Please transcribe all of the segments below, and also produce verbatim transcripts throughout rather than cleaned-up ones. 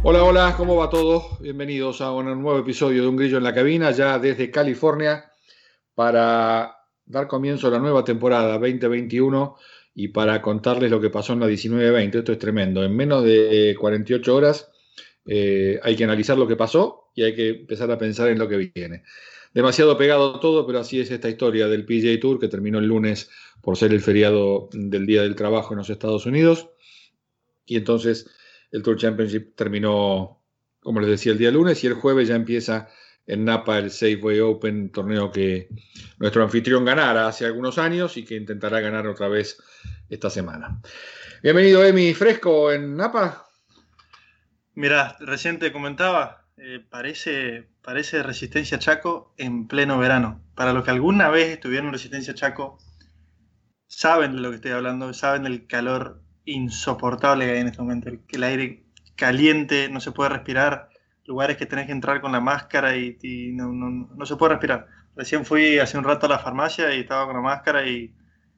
Hola, hola, ¿cómo va todo? Bienvenidos a un nuevo episodio de Un Grillo en la Cabina, ya desde California, para dar comienzo a la nueva temporada veinte veintiuno y para contarles lo que pasó en la diecinueve veinte. Esto es tremendo. En menos de cuarenta y ocho horas eh, hay que analizar lo que pasó y hay que empezar a pensar en lo que viene. Demasiado pegado todo, pero así es esta historia del P G A Tour, que terminó el lunes por ser el feriado del Día del Trabajo en los Estados Unidos. Y entonces el Tour Championship terminó, como les decía, el día lunes, y el jueves ya empieza en Napa el Safeway Open, torneo que nuestro anfitrión ganara hace algunos años y que intentará ganar otra vez esta semana. Bienvenido, Emi, fresco en Napa. Mirá, recién te comentaba, eh, parece, parece Resistencia Chaco en pleno verano. Para los que alguna vez estuvieron en Resistencia Chaco, saben de lo que estoy hablando, saben del calor insoportable que hay en este momento. El, el aire caliente, no se puede respirar, lugares que tenés que entrar con la máscara y, y no, no, no se puede respirar. Recién fui hace un rato a la farmacia y estaba con la máscara y,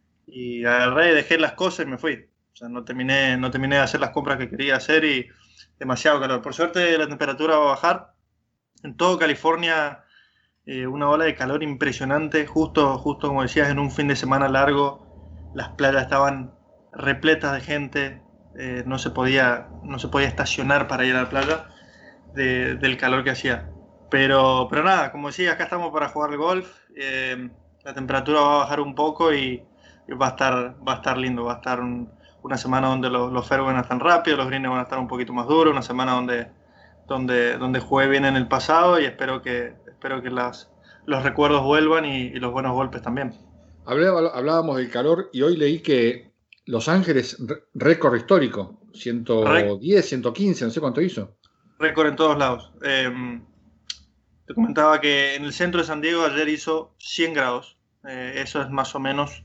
y agarré, dejé las cosas y me fui. O sea, no terminé, no terminé de hacer las compras que quería hacer y demasiado calor. Por suerte la temperatura va a bajar. En todo California, eh, una ola de calor impresionante, justo, justo como decías, en un fin de semana largo. Las playas estaban repletas de gente, eh, no, se podía, no se podía estacionar para ir a la playa de, del calor que hacía. Pero, pero nada, como decía, acá estamos para jugar golf. Eh, la temperatura va a bajar un poco y, y va, a estar, va a estar lindo. Va a estar un, una semana donde los, los fairways van a estar rápidos, los greens van a estar un poquito más duros, una semana donde, donde, donde jugué bien en el pasado y espero que, espero que las, los recuerdos vuelvan y, y los buenos golpes también. Hablábamos del calor y hoy leí que Los Ángeles, récord histórico, ciento diez, ciento quince, no sé cuánto hizo. Récord en todos lados. Eh, te comentaba que en el centro de San Diego ayer hizo cien grados. Eh, eso es más o menos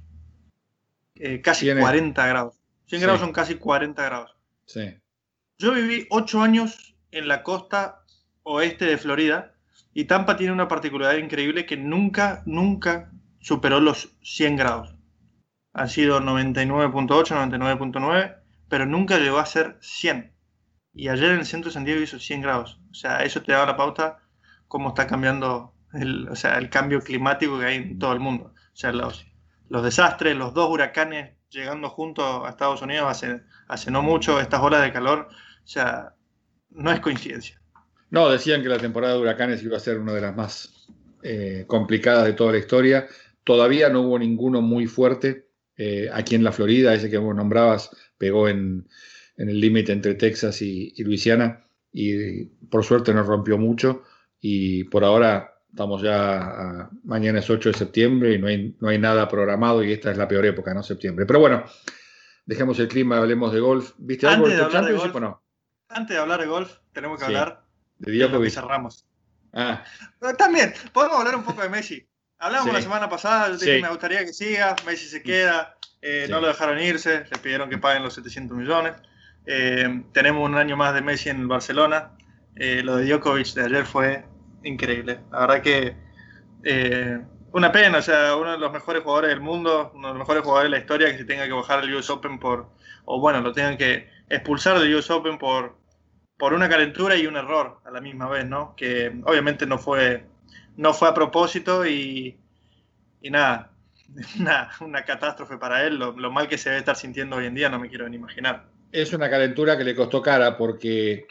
eh, casi Tiene, cuarenta grados. cien sí, grados son casi cuarenta grados. sí. Yo viví ocho años en la costa oeste de Florida y Tampa tiene una particularidad increíble que nunca, nunca superó los cien grados. Han sido noventa y nueve punto ocho, noventa y nueve punto nueve, pero nunca llegó a ser cien. Y ayer en el centro de San Diego hizo cien grados. O sea, eso te da la pauta cómo está cambiando el, o sea, el cambio climático que hay en todo el mundo. O sea, los, los desastres, los dos huracanes llegando juntos a Estados Unidos hace, hace no mucho, estas olas de calor, o sea, no es coincidencia. No, decían que la temporada de huracanes iba a ser una de las más eh, complicadas de toda la historia. Todavía no hubo ninguno muy fuerte. Eh, aquí en la Florida, ese que vos nombrabas, pegó en, en el límite entre Texas y, y Luisiana, y por suerte no rompió mucho. Y por ahora estamos ya, a, mañana es ocho de septiembre y no hay, no hay nada programado, y esta es la peor época, ¿no? Septiembre. Pero bueno, dejemos el clima, hablemos de golf. ¿Viste algo Antes del de Tour hablar de Championship golf, o no? antes de hablar de golf, tenemos que Sí, hablar de de lo que Djokovic. cerramos. Ah, Pero también, podemos hablar un poco de Messi. Hablamos la sí, semana pasada, yo te dije, sí, me gustaría que siga, Messi se queda, eh, no sí. lo dejaron irse, le pidieron que paguen los setecientos millones. Eh, tenemos un año más de Messi en el Barcelona. Eh, lo de Djokovic de ayer fue increíble. La verdad que eh, una pena, o sea, uno de los mejores jugadores del mundo, uno de los mejores jugadores de la historia, que se tenga que bajar al U S Open por, o bueno, lo tengan que expulsar del U S Open por, por una calentura y un error a la misma vez, ¿no? Que obviamente no fue, no fue a propósito y, y nada, una, una catástrofe para él. Lo, lo mal que se debe estar sintiendo hoy en día no me quiero ni imaginar. Es una calentura que le costó cara porque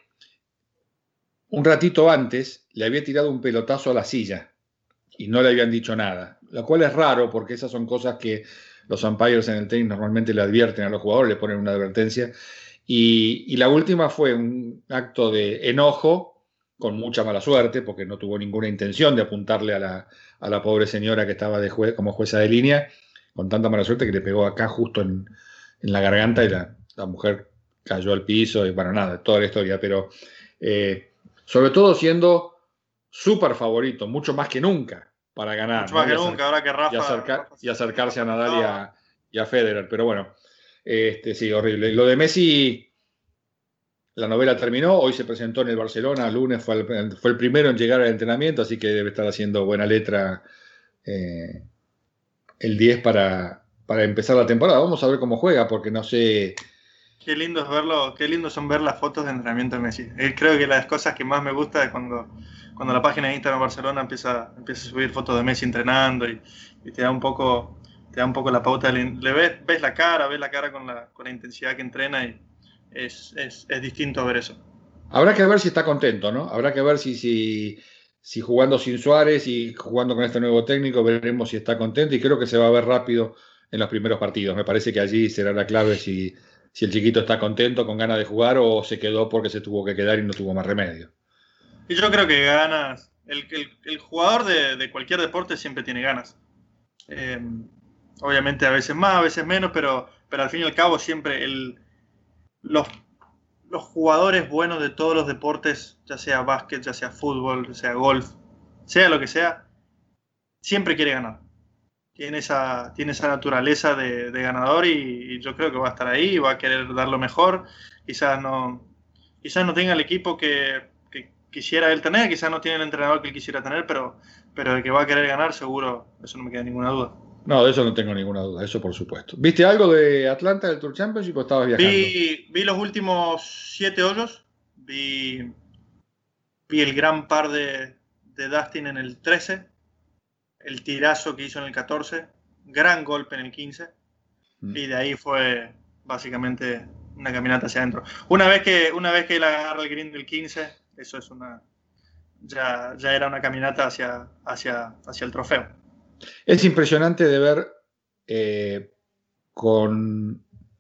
un ratito antes le había tirado un pelotazo a la silla y no le habían dicho nada, lo cual es raro porque esas son cosas que los umpires en el tenis normalmente le advierten a los jugadores, le ponen una advertencia. Y, y la última fue un acto de enojo, con mucha mala suerte, porque no tuvo ninguna intención de apuntarle a la, a la pobre señora que estaba de jue, como jueza de línea, con tanta mala suerte que le pegó acá justo en, en la garganta, y la, la, mujer cayó al piso, y bueno, nada, toda la historia, pero eh, sobre todo siendo súper favorito, mucho más que nunca, para ganar, Mucho ¿no? más Y, que acer nunca, ahora que y, Rafa, acercar, Rafa y se, acercarse Rafa a no Nadal y estaba. a, y a Federer, pero bueno, este, sí, horrible. Lo de Messi, la novela terminó, hoy se presentó en el Barcelona, el lunes fue el, fue el primero en llegar al entrenamiento, así que debe estar haciendo buena letra eh, el diez para, para empezar la temporada. Vamos a ver cómo juega, porque no sé, Qué lindo es verlo, qué lindo son ver las fotos de entrenamiento de Messi. Eh, creo que las cosas que más me gusta es cuando, cuando la página de Instagram Barcelona empieza, empieza a subir fotos de Messi entrenando y, y te da un poco, te da un poco la pauta. Del, le ves, ves la cara, ves la cara con la, con la intensidad que entrena y es, es, es distinto ver eso. Habrá que ver si está contento, ¿no? Habrá que ver si, si, si jugando sin Suárez y jugando con este nuevo técnico, veremos si está contento y creo que se va a ver rápido en los primeros partidos. Me parece que allí será la clave si, si el chiquito está contento, con ganas de jugar o se quedó porque se tuvo que quedar y no tuvo más remedio. Y yo creo que ganas, el, el, el jugador de, de cualquier deporte siempre tiene ganas. Eh, obviamente a veces más, a veces menos, pero, pero al fin y al cabo siempre el, los los jugadores buenos de todos los deportes, ya sea básquet, ya sea fútbol, ya sea golf, sea lo que sea, siempre quiere ganar. Tiene esa, tiene esa naturaleza de, de ganador y, y yo creo que va a estar ahí, va a querer dar lo mejor. Quizás no, quizás no tenga el equipo que, que quisiera él tener, quizás no tiene el entrenador que él quisiera tener, pero, pero de que va a querer ganar, seguro, eso no me queda ninguna duda. No, de eso no tengo ninguna duda, eso por supuesto. ¿Viste algo de Atlanta del Tour Championship o estabas viajando? Vi, vi los últimos siete hoyos, vi, vi el gran par de, de Dustin en el trece, el tirazo que hizo en el catorce, gran golpe en el quince, mm. y de ahí fue básicamente una caminata hacia adentro. Una vez que, una vez que él agarra el green del quince, eso es una, ya, ya era una caminata hacia, hacia, hacia el trofeo. Es impresionante de ver eh, con,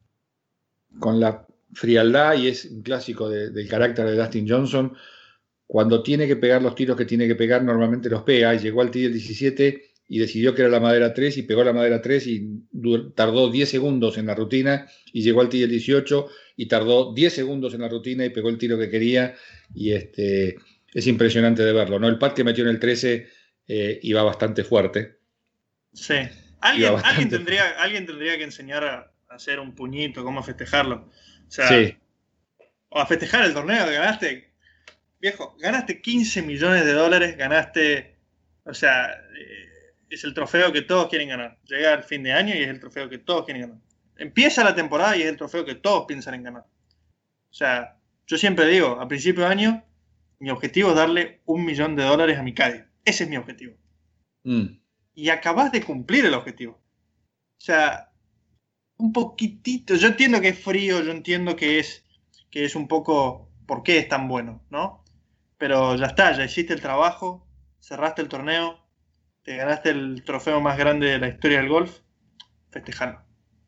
con la frialdad, y es un clásico de, del carácter de Dustin Johnson, cuando tiene que pegar los tiros que tiene que pegar, normalmente los pega, y llegó al tee del diecisiete y decidió que era la madera tres y pegó la madera tres y tardó diez segundos en la rutina, y llegó al tee del dieciocho y tardó diez segundos en la rutina y pegó el tiro que quería, y este, es impresionante de verlo, ¿no? El pat que metió en el trece eh, iba bastante fuerte. Sí. ¿Alguien, alguien, tendría, alguien tendría que enseñar a hacer un puñito, cómo festejarlo. O sea, sí. O a festejar el torneo que ganaste. Viejo, ganaste quince millones de dólares, ganaste. O sea, eh, es el trofeo que todos quieren ganar. Llega el fin de año y es el trofeo que todos quieren ganar. Empieza la temporada y es el trofeo que todos piensan en ganar. O sea, yo siempre digo, a principio de año, mi objetivo es darle un millón de dólares a mi Cádiz. Ese es mi objetivo. Mm. Y acabas de cumplir el objetivo. O sea, un poquitito. Yo entiendo que es frío, yo entiendo que es, que es un poco por qué es tan bueno, ¿no? Pero ya está, ya hiciste el trabajo, cerraste el torneo, te ganaste el trofeo más grande de la historia del golf, festejalo.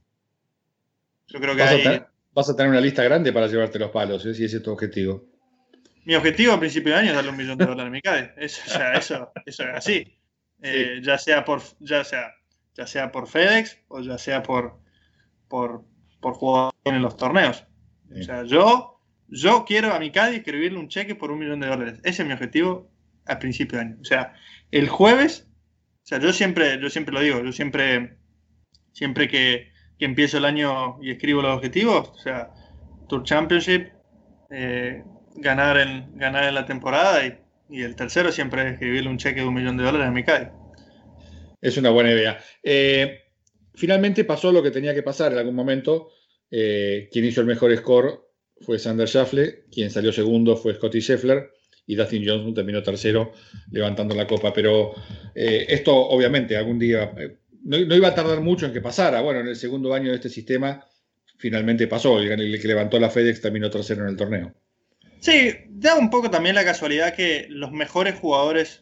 Yo creo que vas, hay... a tener, vas a tener una lista grande para llevarte los palos, ¿eh? Si ese es tu objetivo. Mi objetivo a principio de año es darle un millón de dólares a mi Cádiz. Eso, o sea, eso, eso es así. Eh, sí. ya sea por ya sea ya sea por FedEx o ya sea por por, por jugar en los torneos. Sí. O sea, yo yo quiero a mi Cádiz escribirle un cheque por un millón de dólares. Ese es mi objetivo al principio de año. O sea, el jueves, o sea, yo siempre yo siempre lo digo, yo siempre siempre que, que empiezo el año y escribo los objetivos, o sea, Tour Championship, eh, ganar en ganar en la temporada y Y el tercero siempre es escribirle un cheque de un millón de dólares a mi Cádiz. Es una buena idea. Eh, finalmente pasó lo que tenía que pasar en algún momento. Eh, quien hizo el mejor score fue Xander Schauffele, quien salió segundo fue Scottie Scheffler, y Dustin Johnson terminó tercero levantando la copa. Pero eh, esto obviamente algún día eh, no, no iba a tardar mucho en que pasara. Bueno, en el segundo año de este sistema finalmente pasó. El, el que levantó la FedEx terminó tercero en el torneo. Sí, da un poco también la casualidad que los mejores jugadores,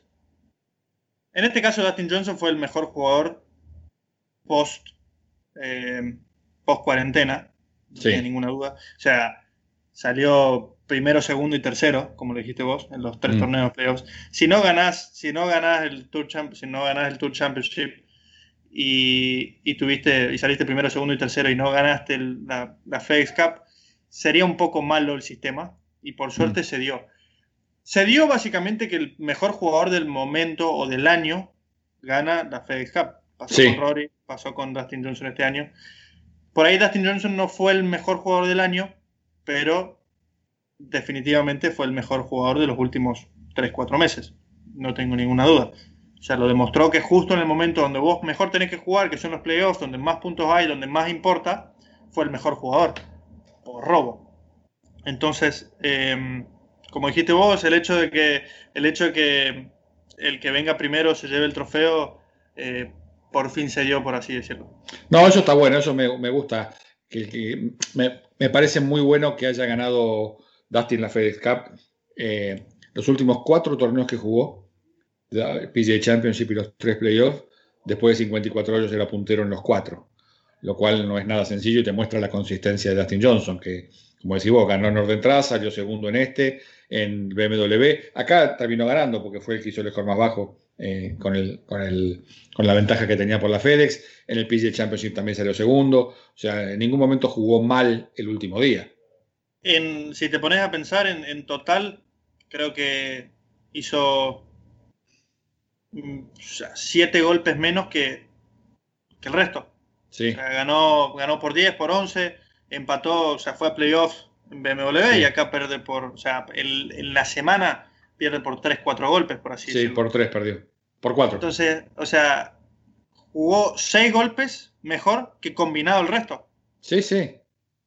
en este caso Dustin Johnson fue el mejor jugador post eh, post cuarentena, no sí. Tiene ninguna duda. O sea, salió primero, segundo y tercero, como lo dijiste vos, en los tres mm. torneos playoffs. Si no ganás, si no ganás el Tour Champ, si no ganás el Tour Championship y, y tuviste y saliste primero, segundo y tercero y no ganaste el, la, la FedEx Cup, sería un poco malo el sistema. Y por suerte mm. se dio. Se dio básicamente que el mejor jugador del momento o del año gana la FedEx Cup. Pasó sí. con Rory, pasó con Dustin Johnson este año. Por ahí Dustin Johnson no fue el mejor jugador del año, pero definitivamente fue el mejor jugador de los últimos tres cuatro meses. No tengo ninguna duda. O sea, lo demostró que justo en el momento donde vos mejor tenés que jugar, que son los playoffs, donde más puntos hay, donde más importa, fue el mejor jugador. por robo. Entonces, eh, como dijiste vos, el hecho de que el hecho de que el que venga primero se lleve el trofeo, eh, por fin se dio, por así decirlo. No, eso está bueno, eso me, me gusta. Que, que me, me parece muy bueno que haya ganado Dustin la FedEx Cup. Eh, los últimos cuatro torneos que jugó, la P G A Championship y los tres playoffs, después de cincuenta y cuatro hoyos era puntero en los cuatro, lo cual no es nada sencillo y te muestra la consistencia de Dustin Johnson, que, como decís vos, ganó en orden tras, salió segundo en este, en B M W. Acá terminó ganando porque fue el que hizo el score más bajo, eh, con, el, con, el, con la ventaja que tenía por la FedEx. En el P G A Championship también salió segundo. O sea, en ningún momento jugó mal el último día. En, si te pones a pensar en, en total, creo que hizo mm, o sea, siete golpes menos que, que el resto. Sí. O sea, ganó, ganó por diez, por once, empató, o sea, fue a playoffs en B M W, sí. Y acá pierde por, o sea, el, en la semana pierde por tres, cuatro golpes, por así sí, decirlo. Sí, por tres perdió. Por cuatro. Entonces, o sea, jugó seis golpes mejor que combinado el resto. Sí, sí.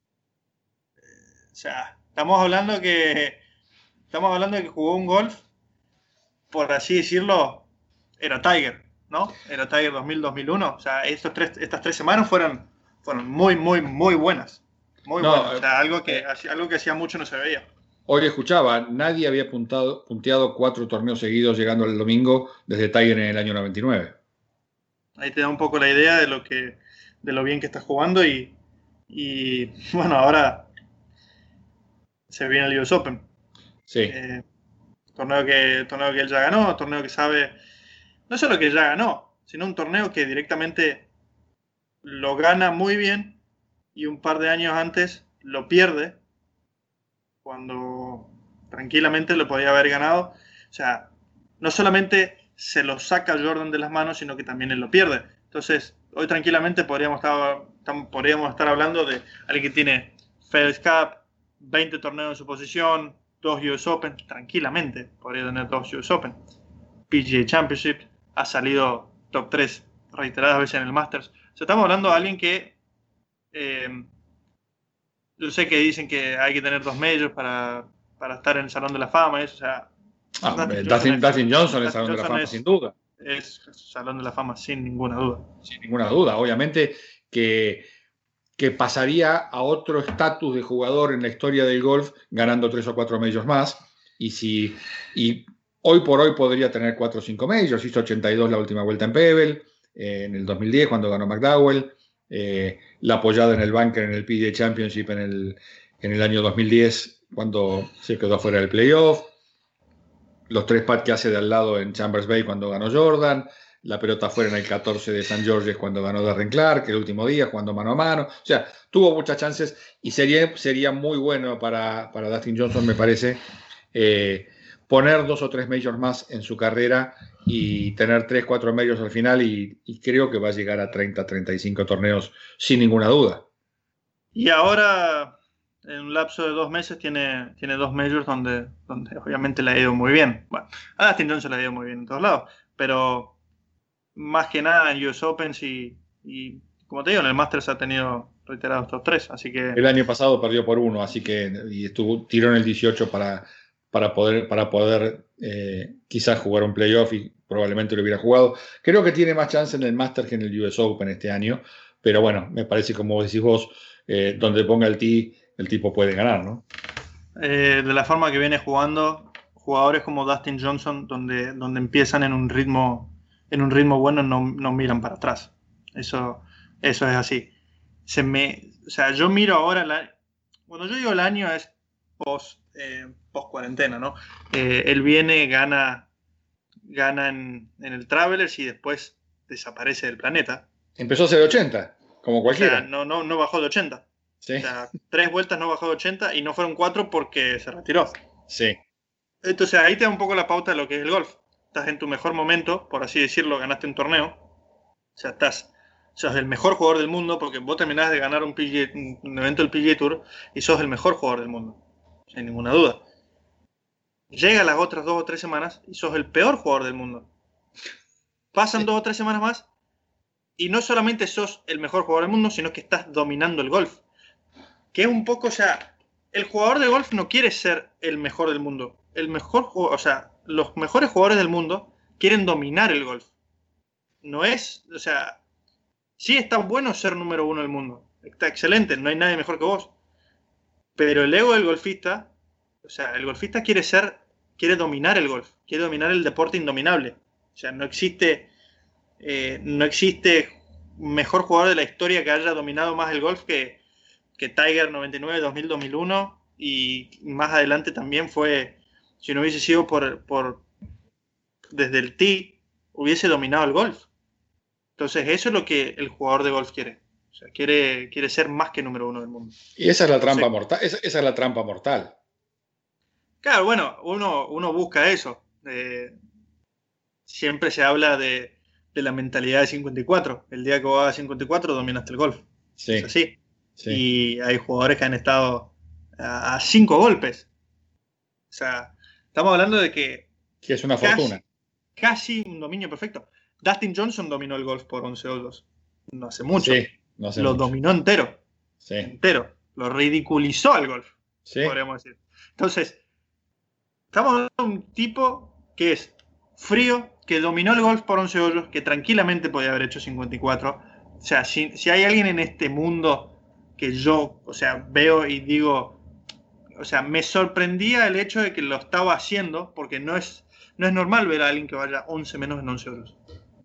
O sea, estamos hablando que estamos hablando de que jugó un golf, por así decirlo, era Tiger, ¿no? Era Tiger dos mil, dos mil uno. O sea, estos tres, estas tres semanas fueron, fueron muy, muy, muy buenas. Muy no, buenas. O sea, algo que, algo que hacía mucho no se veía. Hoy escuchaba, nadie había puntado, punteado cuatro torneos seguidos llegando al domingo desde Tiger en el año noventa y nueve. Ahí te da un poco la idea de lo que, de lo bien que estás jugando y, y bueno, ahora se viene el U S Open. Sí. Eh, torneo que, torneo que él ya ganó, torneo que sabe, no solo que ya ganó, sino un torneo que directamente lo gana muy bien y un par de años antes lo pierde cuando tranquilamente lo podía haber ganado. O sea, no solamente se lo saca Jordan de las manos, sino que también él lo pierde. Entonces, hoy tranquilamente podríamos estar, podríamos estar hablando de alguien que tiene FedEx Cup, veinte torneos en su posición, dos U S Open, tranquilamente podría tener dos U S Open. P G A Championship, ha salido top tres reiteradas veces en el Masters. O sea, estamos hablando de alguien que eh, yo sé que dicen que hay que tener dos majors para, para estar en el Salón de la Fama. Eso, o sea, ah, Dustin, Johnson, Dustin Johnson es el Salón de la Fama, es, sin duda. Es Salón de la Fama, sin ninguna duda. Sin ninguna duda. Obviamente que, que pasaría a otro estatus de jugador en la historia del golf ganando tres o cuatro majors más. Y, si, y hoy por hoy podría tener cuatro o cinco majors. Hizo ochenta y dos la última vuelta en Pebble, eh, en el dos mil diez cuando ganó McDowell. Eh, la apoyada en el bunker en el P G A Championship en el, en el año dos mil diez cuando se quedó fuera del playoff, los tres pats que hace de al lado en Chambers Bay cuando ganó Jordan, la pelota fuera en el catorce de San George cuando ganó Darren Clark el último día jugando mano a mano. O sea, tuvo muchas chances y sería, sería muy bueno para, para Dustin Johnson, me parece, eh, poner dos o tres majors más en su carrera y tener tres, cuatro majors al final y, y creo que va a llegar a treinta, treinta y cinco torneos sin ninguna duda. Y ahora, en un lapso de dos meses, tiene, tiene dos majors donde, donde obviamente le ha ido muy bien. Bueno, a Dustin Johnson le ha ido muy bien en todos lados, pero más que nada en U S Opens y, y como te digo, en el Masters ha tenido reiterados top tres, así que... El año pasado perdió por uno, así que y estuvo, tiró en el dieciocho para... para poder, para poder eh, quizás jugar un playoff y probablemente lo hubiera jugado. Creo que tiene más chance en el Masters que en el U S Open este año, pero bueno, me parece, como decís vos, eh, donde ponga el tee, el tipo puede ganar, ¿no? Eh, de la forma que viene jugando, jugadores como Dustin Johnson, donde, donde empiezan en un ritmo, en un ritmo bueno, no, no miran para atrás. Eso, eso es así. Se me, o sea, yo miro ahora, la, cuando yo digo el año es post, eh, post cuarentena, ¿no? Eh, él viene, gana, gana en, en el Travelers y después desaparece del planeta. Empezó a ser de ochenta, como cualquiera. O sea, no, no, no bajó de ochenta. Sí. O sea, tres vueltas no bajó de ochenta y no fueron cuatro porque se retiró. Sí. Entonces ahí te da un poco la pauta de lo que es el golf. Estás en tu mejor momento, por así decirlo, ganaste un torneo. O sea, estás, sos el mejor jugador del mundo porque vos terminás de ganar un, P G A, un evento del P G A Tour y sos el mejor jugador del mundo. Sin ninguna duda. Llega las otras dos o tres semanas y sos el peor jugador del mundo. Pasan dos o tres semanas más y no solamente sos el mejor jugador del mundo, sino que estás dominando el golf. que es un poco, o sea, el jugador de golf no quiere ser el mejor del mundo. El mejor, o sea, los mejores jugadores del mundo quieren dominar el golf. No es, o sea, sí está bueno ser número uno del mundo. Está excelente, no hay nadie mejor que vos. Pero el ego del golfista, o sea, el golfista quiere ser, quiere dominar el golf, quiere dominar el deporte indominable. O sea, no existe, eh, no existe mejor jugador de la historia que haya dominado más el golf que, que Tiger noventa y nueve, dos mil, dos mil uno, y más adelante también fue, si no hubiese sido por, por desde el tee, hubiese dominado el golf. Entonces eso es lo que el jugador de golf quiere. O sea, quiere, quiere ser más que número uno del mundo. Y esa es la trampa Entonces, mortal. Esa, esa es la trampa mortal. claro, bueno, uno, uno busca eso. Eh, siempre se habla de, de la mentalidad de cincuenta y cuatro. El día que vos hagas cincuenta y cuatro dominaste el golf. Sí, es así. sí. Y hay jugadores que han estado a, a cinco golpes. O sea, estamos hablando de que... Que es una casi, fortuna. Casi un dominio perfecto. Dustin Johnson dominó el golf por once hoyos. No hace mucho. Sí, no hace Lo mucho. dominó entero. Sí. Entero. Lo ridiculizó al golf. Sí. Podríamos decir. Entonces, estamos hablando de un tipo que es frío, que dominó el golf por once hoyos, que tranquilamente podía haber hecho cincuenta y cuatro. O sea, si, si hay alguien en este mundo que yo, o sea, veo y digo, o sea, me sorprendía el hecho de que lo estaba haciendo, porque no es, no es normal ver a alguien que vaya once menos en once hoyos.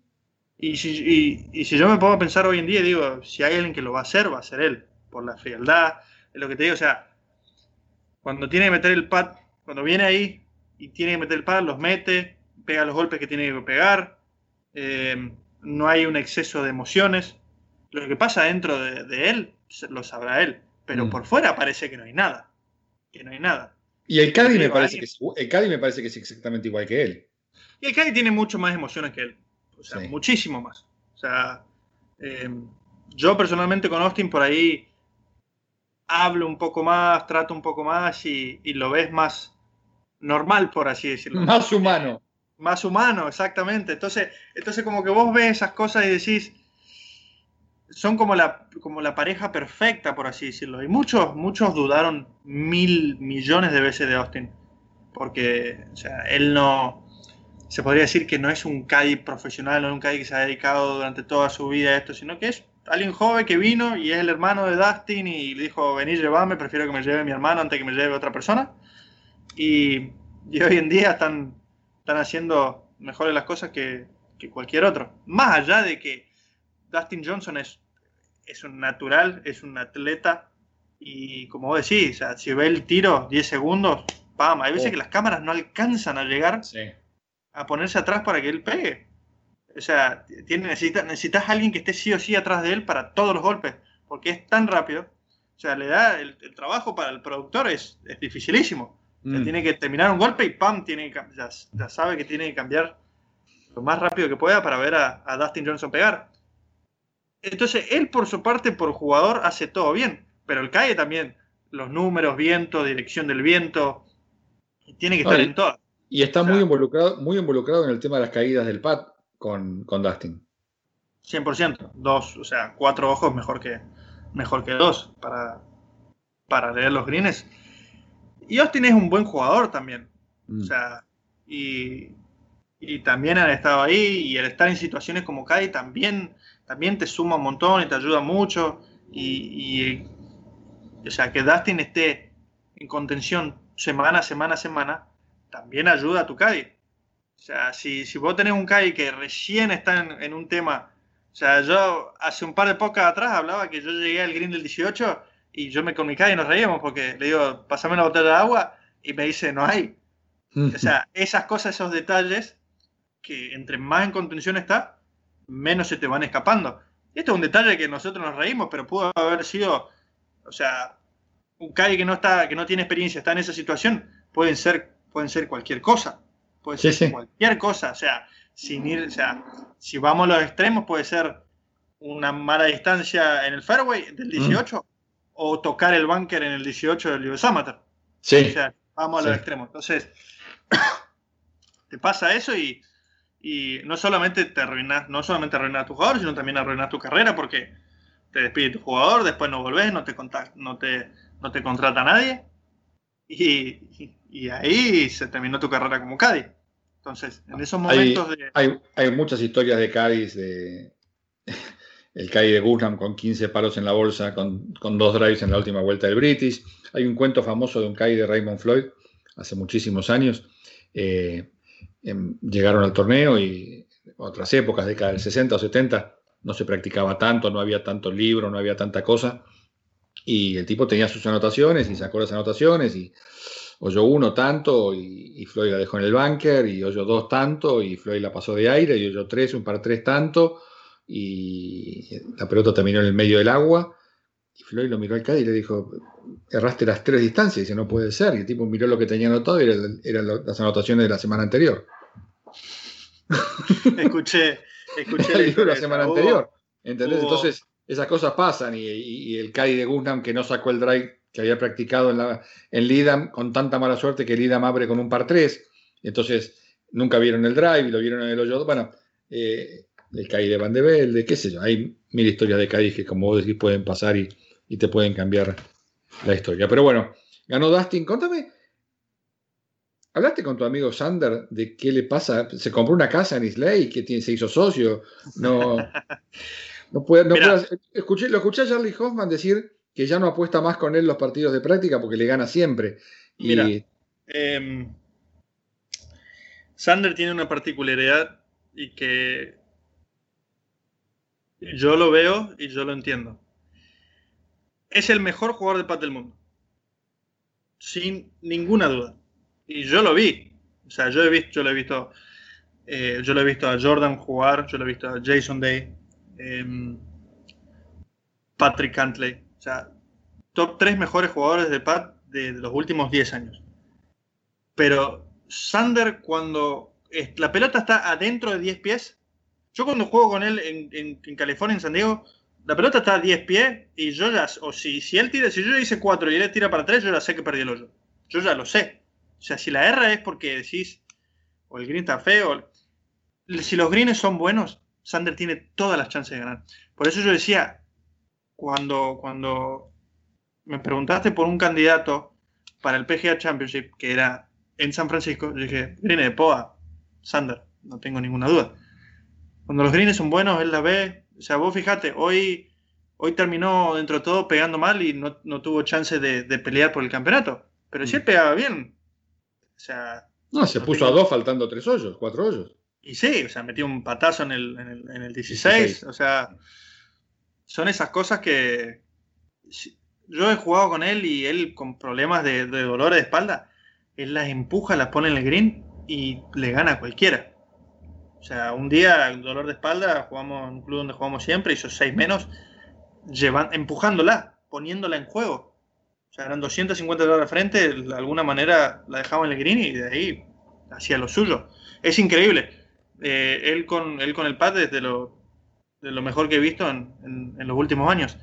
Y si, y, y si yo me pongo a pensar hoy en día, digo, si hay alguien que lo va a hacer, va a ser él, por la frialdad, es lo que te digo, o sea, cuando tiene que meter el pad, cuando viene ahí y tiene que meter el pad, los mete, pega los golpes que tiene que pegar, eh, no hay un exceso de emociones. Lo que pasa dentro de, de él, lo sabrá él, pero mm. por fuera parece que no hay nada, que no hay nada. Y el Caddy me parece que es, el Caddy me parece que es exactamente igual que él. Y el Caddy tiene mucho más emociones que él, o sea, sí. muchísimo más. O sea, eh, yo personalmente con Austin por ahí hablo un poco más, trato un poco más y, y lo ves más normal, por así decirlo. Más humano. Más humano, exactamente. Entonces, entonces como que vos ves esas cosas y decís, son como la, como la pareja perfecta, por así decirlo. Y muchos, muchos dudaron mil millones de veces de Austin. Porque, o sea, él no... Se podría decir que no es un caddy profesional, no es un caddy que se ha dedicado durante toda su vida a esto, sino que es alguien joven que vino y es el hermano de Dustin y le dijo, vení, llévame, prefiero que me lleve mi hermano antes que me lleve otra persona. Y, y hoy en día están, están haciendo mejores las cosas que, que cualquier otro. Más allá de que Dustin Johnson es, es un natural, es un atleta y como vos decís, o sea, si ve el tiro diez segundos, pam, hay veces oh. que las cámaras no alcanzan a llegar sí. a ponerse atrás para que él pegue. O sea, tiene, necesita, necesitas a alguien que esté sí o sí atrás de él para todos los golpes, porque es tan rápido. O sea, le da el, el trabajo para el productor es, es dificilísimo. O sea, mm. tiene que terminar un golpe y pam, tiene que, ya, ya sabe que tiene que cambiar lo más rápido que pueda para ver a, a Dustin Johnson pegar. Entonces, él por su parte, por jugador, hace todo bien, pero el Caddy también, los números, viento, dirección del viento, tiene que estar Ay, en todo. Y está o sea, muy involucrado, muy involucrado en el tema de las caídas del pad con, con Dustin. cien por ciento. Dos, o sea, cuatro ojos mejor que, mejor que dos para, para leer los greens. Y Austin es un buen jugador también. Mm. O sea, y, y también han estado ahí. Y el estar en situaciones como Caddy también, también te suma un montón y te ayuda mucho. Y, y o sea, que Dustin esté en contención semana a semana a semana también ayuda a tu Caddy. O sea, si, si vos tenés un Caddy que recién está en, en un tema... O sea, yo hace un par de podcasts atrás hablaba que yo llegué al green del dieciocho y yo me con mi Caddy nos reíamos porque le digo, pásame una botella de agua y me dice, no hay. O sea, esas cosas, esos detalles que entre más en contención está, menos se te van escapando. Y esto es un detalle que nosotros nos reímos, pero pudo haber sido, o sea, un Caddy que no está, que no tiene experiencia, está en esa situación, pueden ser, pueden ser cualquier cosa. Puede ser sí, sí. cualquier cosa, o sea, sin ir, o sea, si vamos a los extremos puede ser una mala distancia en el fairway del dieciocho mm. o tocar el bunker en el dieciocho del U S Amateur. Sí. O sea, vamos a los sí. extremos. Entonces, te pasa eso y, y no solamente te arruinas, no solamente arruinas a tu jugador, sino también arruinas tu carrera porque, te despide tu jugador, después no volvés, no te, contact, no te, no te contrata nadie. Y, y ahí se terminó tu carrera como Cádiz. Entonces, en esos momentos hay, de... hay, hay muchas historias de Cádiz, de el Cádiz de Gurnam con quince palos en la bolsa, con, con dos drives en la última vuelta del British. Hay un cuento famoso de un Cádiz de Raymond Floyd, hace muchísimos años. Eh, eh, llegaron al torneo y otras épocas, décadas del sesenta o setenta, no se practicaba tanto, no había tanto libro, no había tanta cosa. Y el tipo tenía sus anotaciones y sacó las anotaciones y hoyo uno tanto y, y Floyd la dejó en el bunker, y hoyo dos tanto y Floyd la pasó de aire, y hoyo tres, un par tres tanto, y la pelota terminó en el medio del agua, y Floyd lo miró al Cádiz y le dijo, erraste las tres distancias. Y dice, no puede ser. Y el tipo miró lo que tenía anotado y eran era las anotaciones de la semana anterior. Escuché, escuché la, la, la semana hubo, anterior. ¿Entendés? hubo... Entonces, esas cosas pasan, y, y, y el Cádiz de Gurnam, que no sacó el drive que había practicado en, la, en Lidam, con tanta mala suerte que Lidam abre con un par tres. Entonces, nunca vieron el drive y lo vieron en el hoyo. Bueno, eh, el Cádiz de Van de Velde, qué sé yo. Hay mil historias de Cádiz que, como vos decís, pueden pasar y, y te pueden cambiar la historia. Pero bueno, ganó Dustin. Contame, ¿hablaste con tu amigo Sander de qué le pasa? ¿Se compró una casa en Islay? ¿Que tiene, se hizo socio? No, no puede, no puede, escuché, lo escuché a Charlie Hoffman decir que ya no apuesta más con él los partidos de práctica porque le gana siempre. Y... Mira, eh, Sander tiene una particularidad y que yo lo veo y yo lo entiendo. Es el mejor jugador de pádel del mundo, sin ninguna duda. Y yo lo vi. O sea, yo he visto, yo lo he visto, eh, yo lo he visto a Jordan jugar, yo lo he visto a Jason Day, eh, Patrick Cantlay. O sea, top tres mejores jugadores de pad de, de los últimos diez años. Pero Sander, cuando la pelota está adentro de diez pies, yo cuando juego con él en, en, en California, en San Diego, la pelota está a diez pies y yo ya, o si, si él tira, si yo le hice cuatro y él tira para tres, yo ya sé que perdí el hoyo. Yo ya lo sé. O sea, si la erra es porque decís, o el green está feo, si los greens son buenos, Sander tiene todas las chances de ganar. Por eso yo decía, cuando, cuando me preguntaste por un candidato para el P G A Championship, que era en San Francisco, yo dije, green de Poa, Sander, no tengo ninguna duda. Cuando los greens son buenos, él la ve. O sea, vos fijate, hoy, hoy terminó dentro de todo pegando mal y no, no tuvo chance de, de pelear por el campeonato. Pero si él pegaba bien, o sea... No, se no puso tengo... a dos faltando tres hoyos, cuatro hoyos. Y sí, o sea, metió un patazo en el, en el, en el dieciséis, dieciséis. O sea, son esas cosas que... Yo he jugado con él y él con problemas de, de dolores de espalda, él las empuja, las pone en el green y le gana a cualquiera. O sea, un día, dolor de espalda, jugamos en un club donde jugamos siempre, hizo seis menos, llevan, empujándola, poniéndola en juego. O sea, eran doscientos cincuenta dólares al frente, de alguna manera la dejaba en el green y de ahí hacía lo suyo. Es increíble. Eh, él, con, él con el pad es de lo, de lo mejor que he visto en, en, en los últimos años.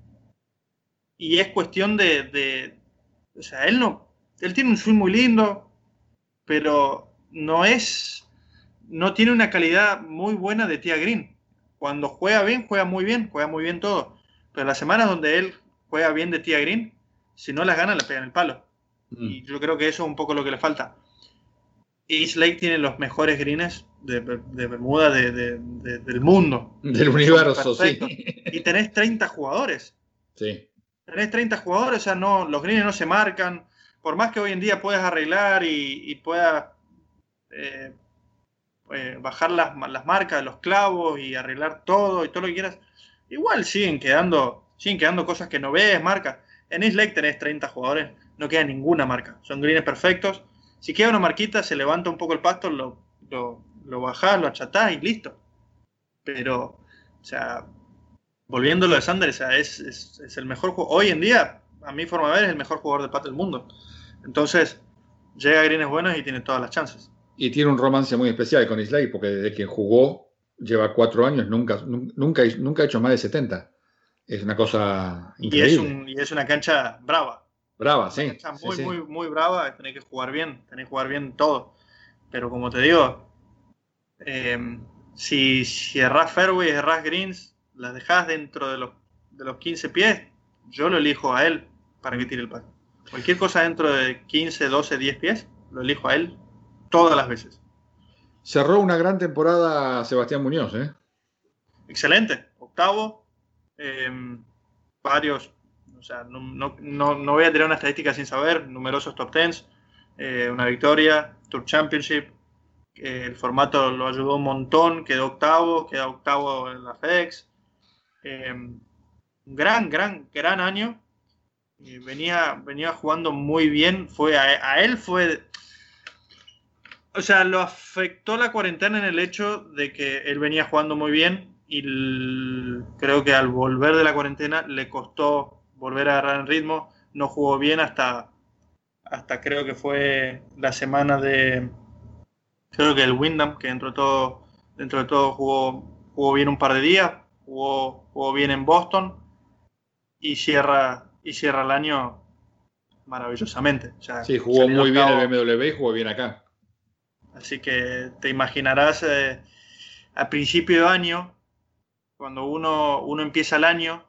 Y es cuestión de, de... O sea, él no... Él tiene un swing muy lindo, pero no es... No tiene una calidad muy buena de tía green. Cuando juega bien, juega muy bien, juega muy bien todo. Pero las semanas donde él juega bien de tía green, si no las gana, le pegan el palo. Mm. Y yo creo que eso es un poco lo que le falta. East Lake tiene los mejores greens de, de Bermuda de, de, de, del mundo. Del universo, sí. Y tenés treinta jugadores. Sí. Tenés treinta jugadores, o sea, no, los greens no se marcan. Por más que hoy en día puedas arreglar y, y puedas... Eh, Eh, bajar las, las marcas, los clavos y arreglar todo y todo lo que quieras, igual siguen quedando, siguen quedando cosas que no ves, marcas. En East Lake tenés treinta jugadores, no queda ninguna marca, son greens perfectos. Si queda una marquita, se levanta un poco el pasto, lo, lo, lo bajás, lo achatás y listo. Pero, o sea, volviendo a lo de Sander, o sea, es, es, es el mejor jugador, hoy en día, a mi forma de ver, es el mejor jugador de pádel del mundo. Entonces, llega a greens buenos y tiene todas las chances. Y tiene un romance muy especial con Islay, porque desde que jugó, lleva cuatro años, nunca, nunca, nunca ha hecho más de setenta. Es una cosa increíble. Y es, un, y es una cancha brava. Brava, una sí. Cancha muy, sí, sí. muy, muy brava, tenés que jugar bien, tenés que jugar bien todo. Pero como te digo, eh, si, si errás fairways, errás greens, las dejás dentro de los, de los quince pies, yo lo elijo a él para que tire el pase. Cualquier cosa dentro de quince, doce, diez pies, lo elijo a él todas las veces. Cerró una gran temporada Sebastián Muñoz, ¿eh? Excelente, octavo, eh, varios, o sea, no, no, no, no voy a tirar una estadística sin saber, numerosos top tens, eh, una victoria, Tour Championship, eh, el formato lo ayudó un montón, quedó octavo, quedó octavo en la FedEx, eh, un gran, gran, gran año, eh, venía, venía jugando muy bien, fue a, a él fue... O sea, lo afectó la cuarentena en el hecho de que él venía jugando muy bien y el, creo que al volver de la cuarentena le costó volver a agarrar el ritmo. No jugó bien hasta, hasta creo que fue la semana de... Creo que el Windham, que dentro de todo, dentro de todo jugó, jugó bien un par de días, jugó, jugó bien en Boston y cierra, y cierra el año maravillosamente. O sea, sí, jugó muy bien el B M W y jugó bien acá. Así que te imaginarás eh, a principio de año, cuando uno, uno empieza el año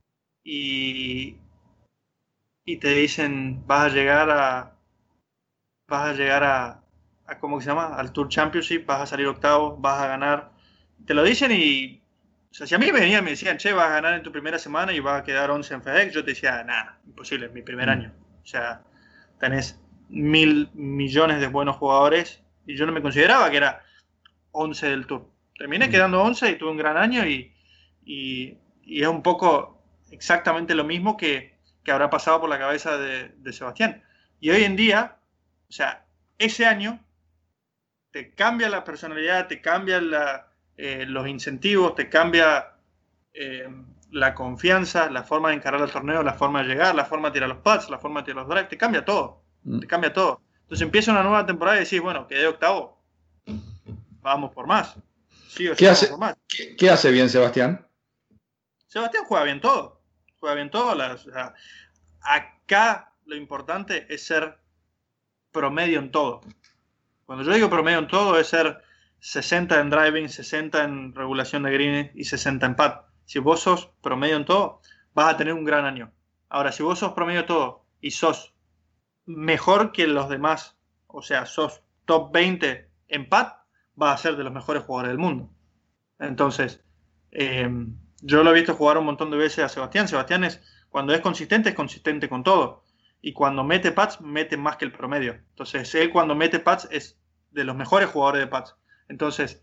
y, y te dicen vas a llegar a vas a llegar a, a ¿cómo se llama? Al Tour Championship, vas a salir octavo, vas a ganar. Te lo dicen y o sea, si a mí me venían y me decían, che, vas a ganar en tu primera semana y vas a quedar once en FedEx, yo te decía, nada, imposible, es mi primer año. O sea, tenés mil millones de buenos jugadores y yo no me consideraba que era once del Tour. Terminé quedando once y tuve un gran año y, y, y es un poco exactamente lo mismo que, que habrá pasado por la cabeza de, de Sebastián. Y hoy en día, o sea, ese año te cambia la personalidad, te cambia la, eh, los incentivos, te cambia eh, la confianza, la forma de encarar el torneo, la forma de llegar, la forma de tirar los pads, la forma de tirar los drives, te cambia todo, mm. te cambia todo. Entonces empieza una nueva temporada y decís, bueno, quedé octavo, vamos por más. Sí o sí, ¿Qué, hace, por más. ¿qué, ¿Qué hace bien Sebastián? Sebastián juega bien todo, juega bien todo. Las, o sea, acá lo importante es ser promedio en todo. Cuando yo digo promedio en todo es ser sesenta en driving, sesenta en regulación de green y sesenta en pad. Si vos sos promedio en todo, vas a tener un gran año. Ahora, si vos sos promedio en todo y sos mejor que los demás, o sea, sos top veinte en pad, vas a ser de los mejores jugadores del mundo. Entonces, eh, yo lo he visto jugar un montón de veces a Sebastián. Sebastián es, cuando es consistente, es consistente con todo. Y cuando mete pads, mete más que el promedio. Entonces, él cuando mete pads es de los mejores jugadores de pads. Entonces,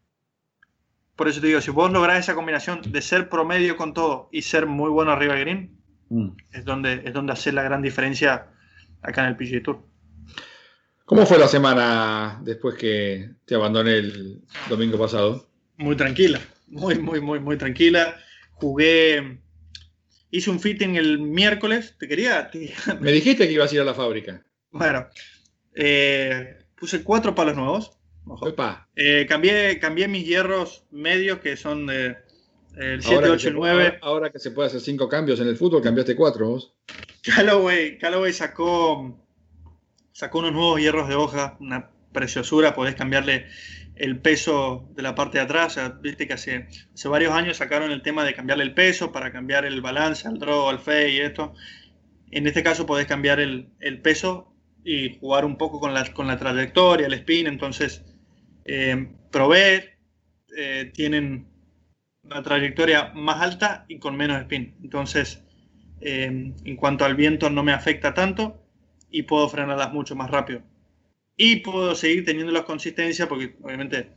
por eso te digo, si vos lográs esa combinación de ser promedio con todo y ser muy bueno arriba de green, mm. es donde es donde hace la gran diferencia acá en el P G A Tour. ¿Cómo fue la semana después que te abandoné el domingo pasado? Muy tranquila, muy, muy, muy, muy tranquila. Jugué, hice un fitting el miércoles. ¿Te quería? Te... Me dijiste que ibas a ir a la fábrica. Bueno, eh, puse cuatro palos nuevos. Eh, cambié, cambié mis hierros medios, que son de, el siete, ocho y nueve. Ahora que se puede hacer cinco cambios en el fútbol, cambiaste cuatro vos. Callaway, Callaway sacó, sacó unos nuevos hierros de hoja, una preciosura. Podés cambiarle el peso de la parte de atrás. O sea, viste que hace, hace varios años sacaron el tema de cambiarle el peso para cambiar el balance al draw, al fade y esto. En este caso podés cambiar el, el peso y jugar un poco con la, con la trayectoria, el spin. Entonces eh, probé, eh, tienen una trayectoria más alta y con menos spin. Entonces eh, en cuanto al viento no me afecta tanto y puedo frenarlas mucho más rápido. Y puedo seguir teniéndolas consistencia porque obviamente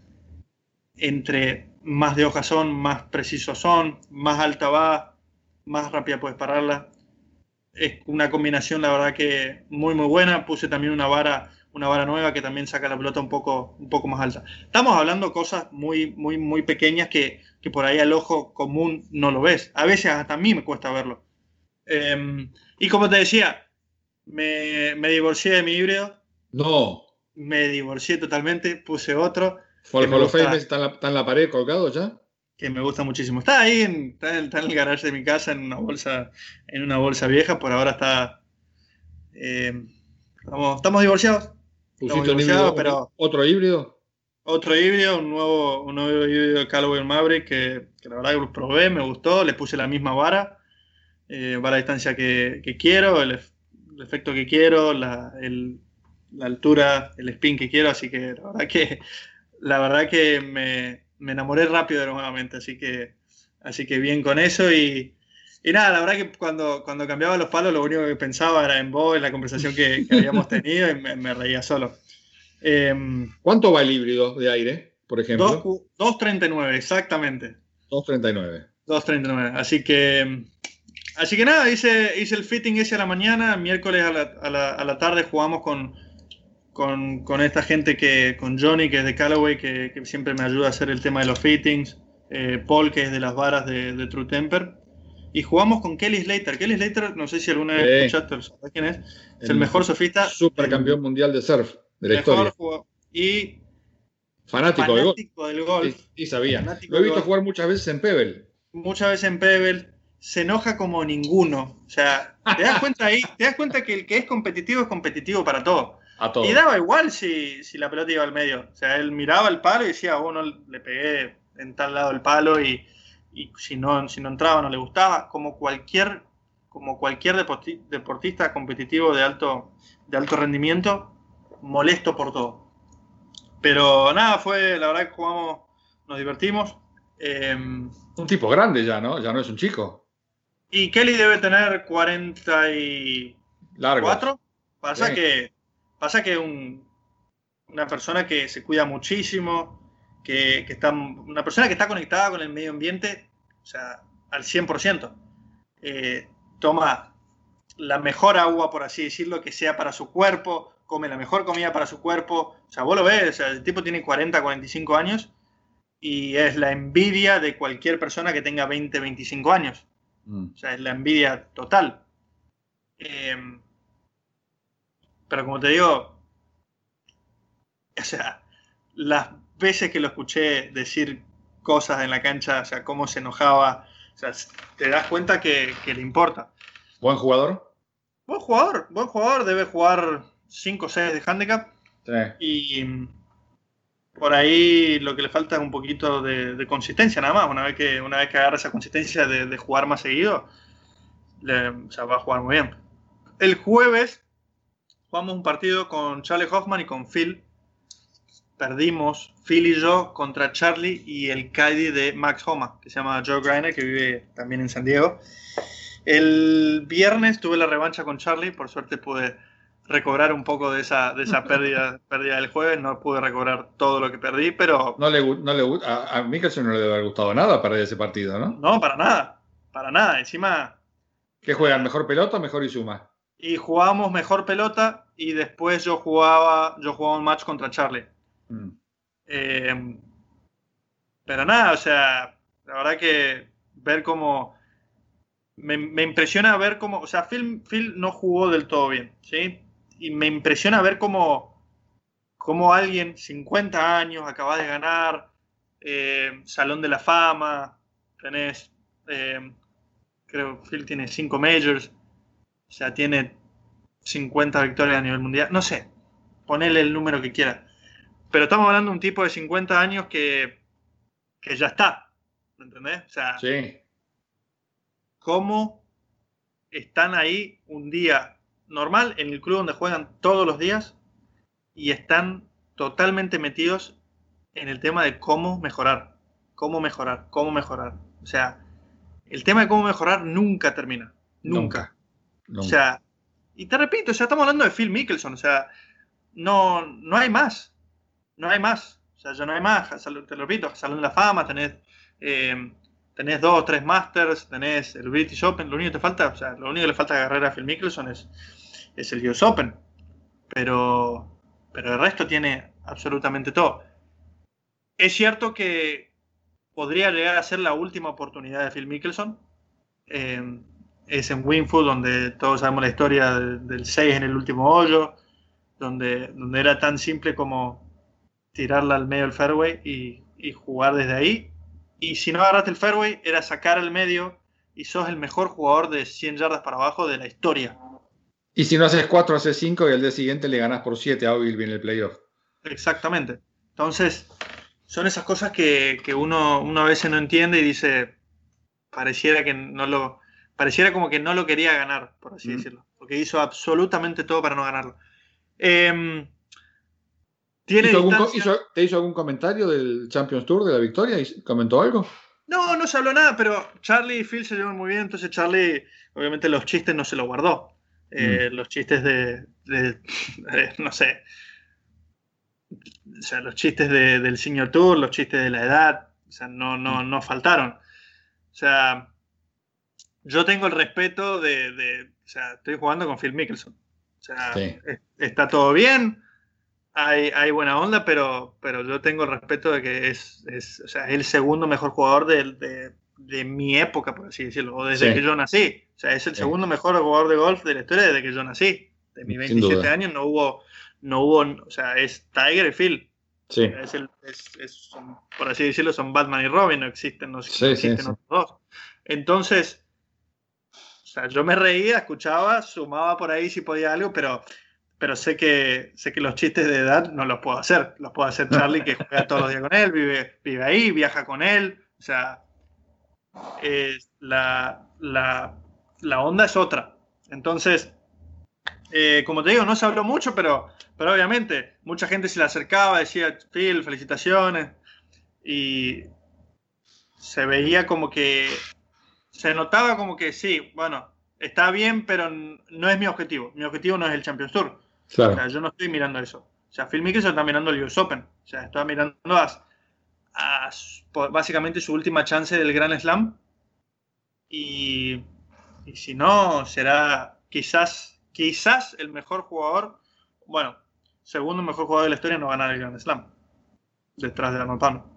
entre más de hoja son, más precisos son, más alta va, más rápida puedes pararla. Es una combinación, la verdad que muy muy buena. Puse también una vara, una vara nueva que también saca la pelota un poco, un poco más alta. Estamos hablando de cosas muy, muy, muy pequeñas que, que por ahí al ojo común no lo ves. A veces hasta a mí me cuesta verlo. Eh, y como te decía, me, me divorcié de mi híbrido. No. Me divorcié totalmente, puse otro. ¿For Hall of Fame está en, la, está en la pared colgado ya? Que me gusta muchísimo. Está ahí, en, está, en, está en el garage de mi casa, en una bolsa, en una bolsa vieja. Por ahora está... Eh, estamos, estamos divorciados. ¿Pusiste un híbrido, pero... otro híbrido? otro híbrido, un nuevo, un nuevo híbrido de Callaway Maverick que, que la verdad que lo probé, me gustó, le puse la misma vara, eh, vara de distancia que, que quiero, el, el efecto que quiero, la, el, la altura, el spin que quiero, así que la verdad que, la verdad que me, me enamoré rápido nuevamente, así que, así que bien con eso y, y nada, la verdad que cuando, cuando cambiaba los palos lo único que pensaba era en vos, en la conversación que, que habíamos tenido y me, me reía solo. Eh, ¿Cuánto va el híbrido de aire, por ejemplo? dos treinta y nueve, exactamente. dos treinta y nueve. dos treinta y nueve. Así que, así que nada, hice, hice el fitting ese a la mañana. Miércoles a la, a la, a la tarde jugamos con, con, con esta gente, que con Johnny, que es de Callaway, que, que siempre me ayuda a hacer el tema de los fittings. Eh, Paul, que es de las varas de, de True Temper. Y jugamos con Kelly Slater. Kelly Slater, no sé si alguna vez Sí. escuchaste, ¿sabes quién es? Es el, El mejor surfista. Supercampeón mundial de surf de la mejor historia. jugador. Y Fanático, fanático del del golf. golf. Sí, sí, sabía. Fanático Lo he del visto golf. jugar muchas veces en Pebble. Muchas veces en Pebble. Se enoja como ninguno. O sea, te das cuenta ahí, te das cuenta que el que es competitivo es competitivo para todo. A todo. Y daba igual si, si la pelota iba al medio. O sea, él miraba el palo y decía, oh, no le pegué en tal lado del palo y, y si, no, si no entraba no le gustaba. Como cualquier, como cualquier deporti- deportista competitivo de alto, de alto rendimiento, molesto por todo. Pero nada, fue, la verdad que jugamos, nos divertimos. Eh, Un tipo grande ya, ¿no? Ya no es un chico. y Kelly debe tener cuarenta y cuatro. Largo. Pasa Sí. que pasa que un, una persona que se cuida muchísimo, que, que está, una persona que está conectada con el medio ambiente, o sea, al cien por ciento. Eh, toma la mejor agua, por así decirlo, que sea para su cuerpo, come la mejor comida para su cuerpo. O sea, vos lo ves, o sea, el tipo tiene cuarenta, cuarenta y cinco años y es la envidia de cualquier persona que tenga veinte, veinticinco años. Mm. O sea, es la envidia total. Eh, pero como te digo, o sea, las veces que lo escuché decir cosas en la cancha, o sea, cómo se enojaba, o sea, te das cuenta que, que le importa. ¿Buen jugador? Buen jugador, buen jugador, debe jugar cinco o seis de handicap. Sí. Y por ahí lo que le falta es un poquito de, de consistencia nada más. Una vez que, una vez que agarra esa consistencia de, de jugar más seguido, le, o sea, va a jugar muy bien. El jueves jugamos un partido con Charlie Hoffman y con Phil. Perdimos Phil y yo contra Charlie y el caddy de Max Homa, que se llama Joe Greiner, que vive también en San Diego. El viernes tuve la revancha con Charlie, por suerte pude recobrar un poco de esa, de esa pérdida, pérdida del jueves, no pude recobrar todo lo que perdí, pero... No le, no le, a, a Mickelson no le debe haber gustado nada perder ese partido, ¿no? No, para nada, para nada, encima... ¿Qué juegan? ¿Mejor pelota o mejor Izuma? Y jugábamos mejor pelota y después yo jugaba, yo jugaba un match contra Charlie. Mm. Eh, pero nada, o sea, la verdad que ver cómo... Me, me impresiona ver cómo... O sea, Phil, Phil no jugó del todo bien, ¿sí? Y me impresiona ver cómo, cómo alguien, cincuenta años, acaba de ganar eh, Salón de la Fama, tenés, eh, creo que Phil tiene cinco majors, o sea, tiene cincuenta victorias a nivel mundial, no sé, ponele el número que quiera. Pero estamos hablando de un tipo de cincuenta años que, que ya está, ¿me entendés? O sea, sí. ¿Cómo están ahí un día normal en el club donde juegan todos los días y están totalmente metidos en el tema de cómo mejorar, cómo mejorar, cómo mejorar? O sea, el tema de cómo mejorar nunca termina, nunca. nunca. O sea, y te repito, o sea, estamos hablando de Phil Mickelson, o sea, no, no hay más, no hay más, o sea, ya no hay más, te lo repito, Salón de la Fama, tenés... Eh, tenés dos o tres Masters, tenés el British Open, lo único que te falta, o sea, lo único que le falta agarrar a Phil Mickelson es, es el U S Open, pero, pero el resto tiene absolutamente todo. Es cierto que podría llegar a ser la última oportunidad de Phil Mickelson, eh, es en Wingfoot, donde todos sabemos la historia de, del seis en el último hoyo, donde, donde era tan simple como tirarla al medio del fairway y, y jugar desde ahí. Y si no agarraste el fairway, era sacar el medio y sos el mejor jugador de cien yardas para abajo de la historia. Y si no haces cuatro, haces cinco y al día siguiente le ganás por siete a Ogilvy en el playoff. Exactamente. Entonces, son esas cosas que, que uno, uno a veces no entiende y dice, pareciera que no lo, pareciera como que no lo quería ganar, por así mm. decirlo, porque hizo absolutamente todo para no ganarlo. Eh, ¿Tiene ¿Hizo algún, hizo, ¿Te hizo algún comentario del Champions Tour, de la victoria? ¿Comentó algo? No, no se habló nada, pero Charlie y Phil se llevan muy bien, entonces Charlie, obviamente los chistes no se los guardó. Eh, mm. Los chistes de, de, de, no sé, o sea, los chistes de, del Senior Tour, los chistes de la edad, o sea, no, no, no faltaron. O sea, yo tengo el respeto de, de o sea, estoy jugando con Phil Mickelson. O sea, sí. es, está todo bien, hay, hay buena onda, pero, pero yo tengo el respeto de que es, es o sea, el segundo mejor jugador de, de, de mi época, por así decirlo, o desde sí. que yo nací. O sea, es el sí. segundo mejor jugador de golf de la historia desde que yo nací. De mis veintisiete años no hubo, no hubo, o sea, es Tiger y Phil. Sí. Es el, es, es, son, por así decirlo, son Batman y Robin, no existen, no, sí, no existen sí, otros sí. dos. Entonces, o sea, yo me reía, escuchaba, sumaba por ahí si podía algo, pero, pero sé que sé que los chistes de edad no los puedo hacer. Los puedo hacer Charlie, que juega todos los días con él, vive, vive ahí, viaja con él. O sea, eh, la, la, la onda es otra. Entonces, eh, como te digo, no se habló mucho, pero, pero obviamente mucha gente se le acercaba, decía, Phil, felicitaciones. Y se veía como que, se notaba como que sí, bueno, está bien, pero no es mi objetivo. Mi objetivo no es el Champions Tour. Claro. O sea, yo no estoy mirando eso. O sea, Phil Mickelson está mirando el U S Open. O sea, está mirando a, a, básicamente su última chance del Grand Slam. Y, y si no, será quizás, quizás el mejor jugador, bueno, segundo mejor jugador de la historia no ganar el Grand Slam. Detrás de Arnold Palmer.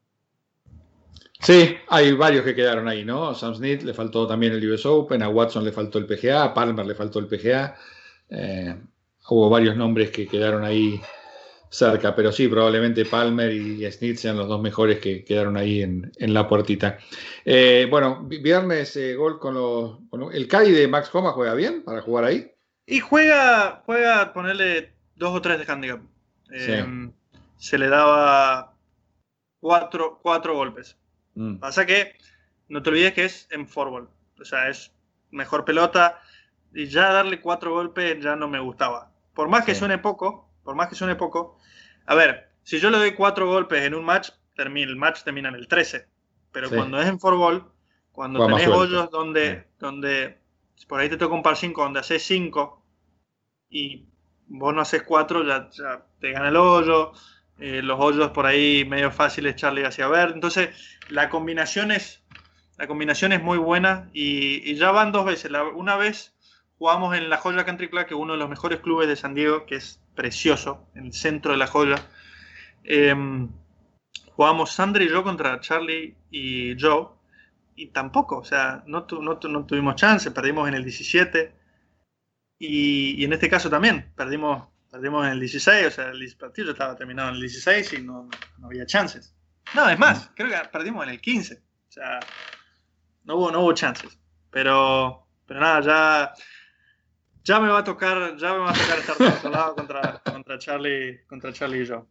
Sí, hay varios que quedaron ahí, ¿no? A Sam Smith le faltó también el U S Open, a Watson le faltó el P G A, a Palmer le faltó el P G A. Eh, hubo varios nombres que quedaron ahí cerca, pero sí, probablemente Palmer y Smith sean los dos mejores que quedaron ahí en, en la puertita. Eh, bueno, viernes eh, gol con los... Con el Caddy de Max Homa juega bien para jugar ahí. Y juega, juega ponerle dos o tres de handicap. Eh, sí. Se le daba cuatro, cuatro golpes. Mm. Pasa que no te olvides que es en fourball, o sea, es mejor pelota y ya darle cuatro golpes ya no me gustaba. Por más que sí. suene poco, por más que suene poco, a ver, si yo le doy cuatro golpes en un match, termina, el match termina en el trece. Pero sí. cuando es en fourball, cuando Juega tenés hoyos donde, sí. donde por ahí te toca un par cinco, donde haces cinco y vos no haces cuatro, ya, ya te gana el hoyo. Eh, los hoyos por ahí medio fáciles, Charlie hacia ver. Entonces, la combinación es, la combinación es muy buena y, y ya van dos veces. La, una vez jugamos en La Joya Country Club, que es uno de los mejores clubes de San Diego, que es precioso, en el centro de La Joya. Eh, jugamos Sandra y yo contra Charlie y Joe y tampoco, o sea, no, tu, no, tu, no tuvimos chance, perdimos en el diecisiete y, y en este caso también, perdimos Perdimos en el dieciséis, o sea, el partido estaba terminado en el dieciséis y no, no había chances. No, es más, creo que perdimos en el quince. O sea, no hubo, no hubo chances. Pero, pero nada, ya, ya me va a tocar, ya me va a tocar estar del otro lado contra, contra Charlie, contra Charlie y yo.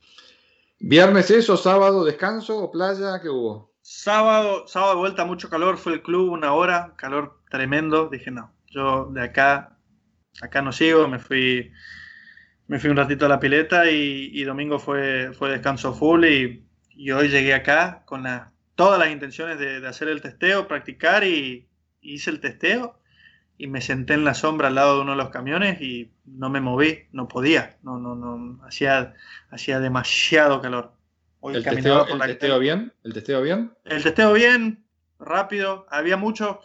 ¿Viernes eso, sábado descanso o playa? ¿Qué hubo? Sábado, sábado de vuelta, mucho calor, fue el club una hora, calor tremendo. Dije, no, yo de acá, acá no sigo, me fui. Me fui un ratito a la pileta y, y domingo fue, fue descanso full y, y hoy llegué acá con la, todas las intenciones de, de hacer el testeo, practicar y, y hice el testeo y me senté en la sombra al lado de uno de los camiones y no me moví, no podía, no, no, no, hacía, hacía demasiado calor. Hoy ¿El testeo, por la el testeo bien? ¿El testeo bien? El testeo bien, rápido, había mucho,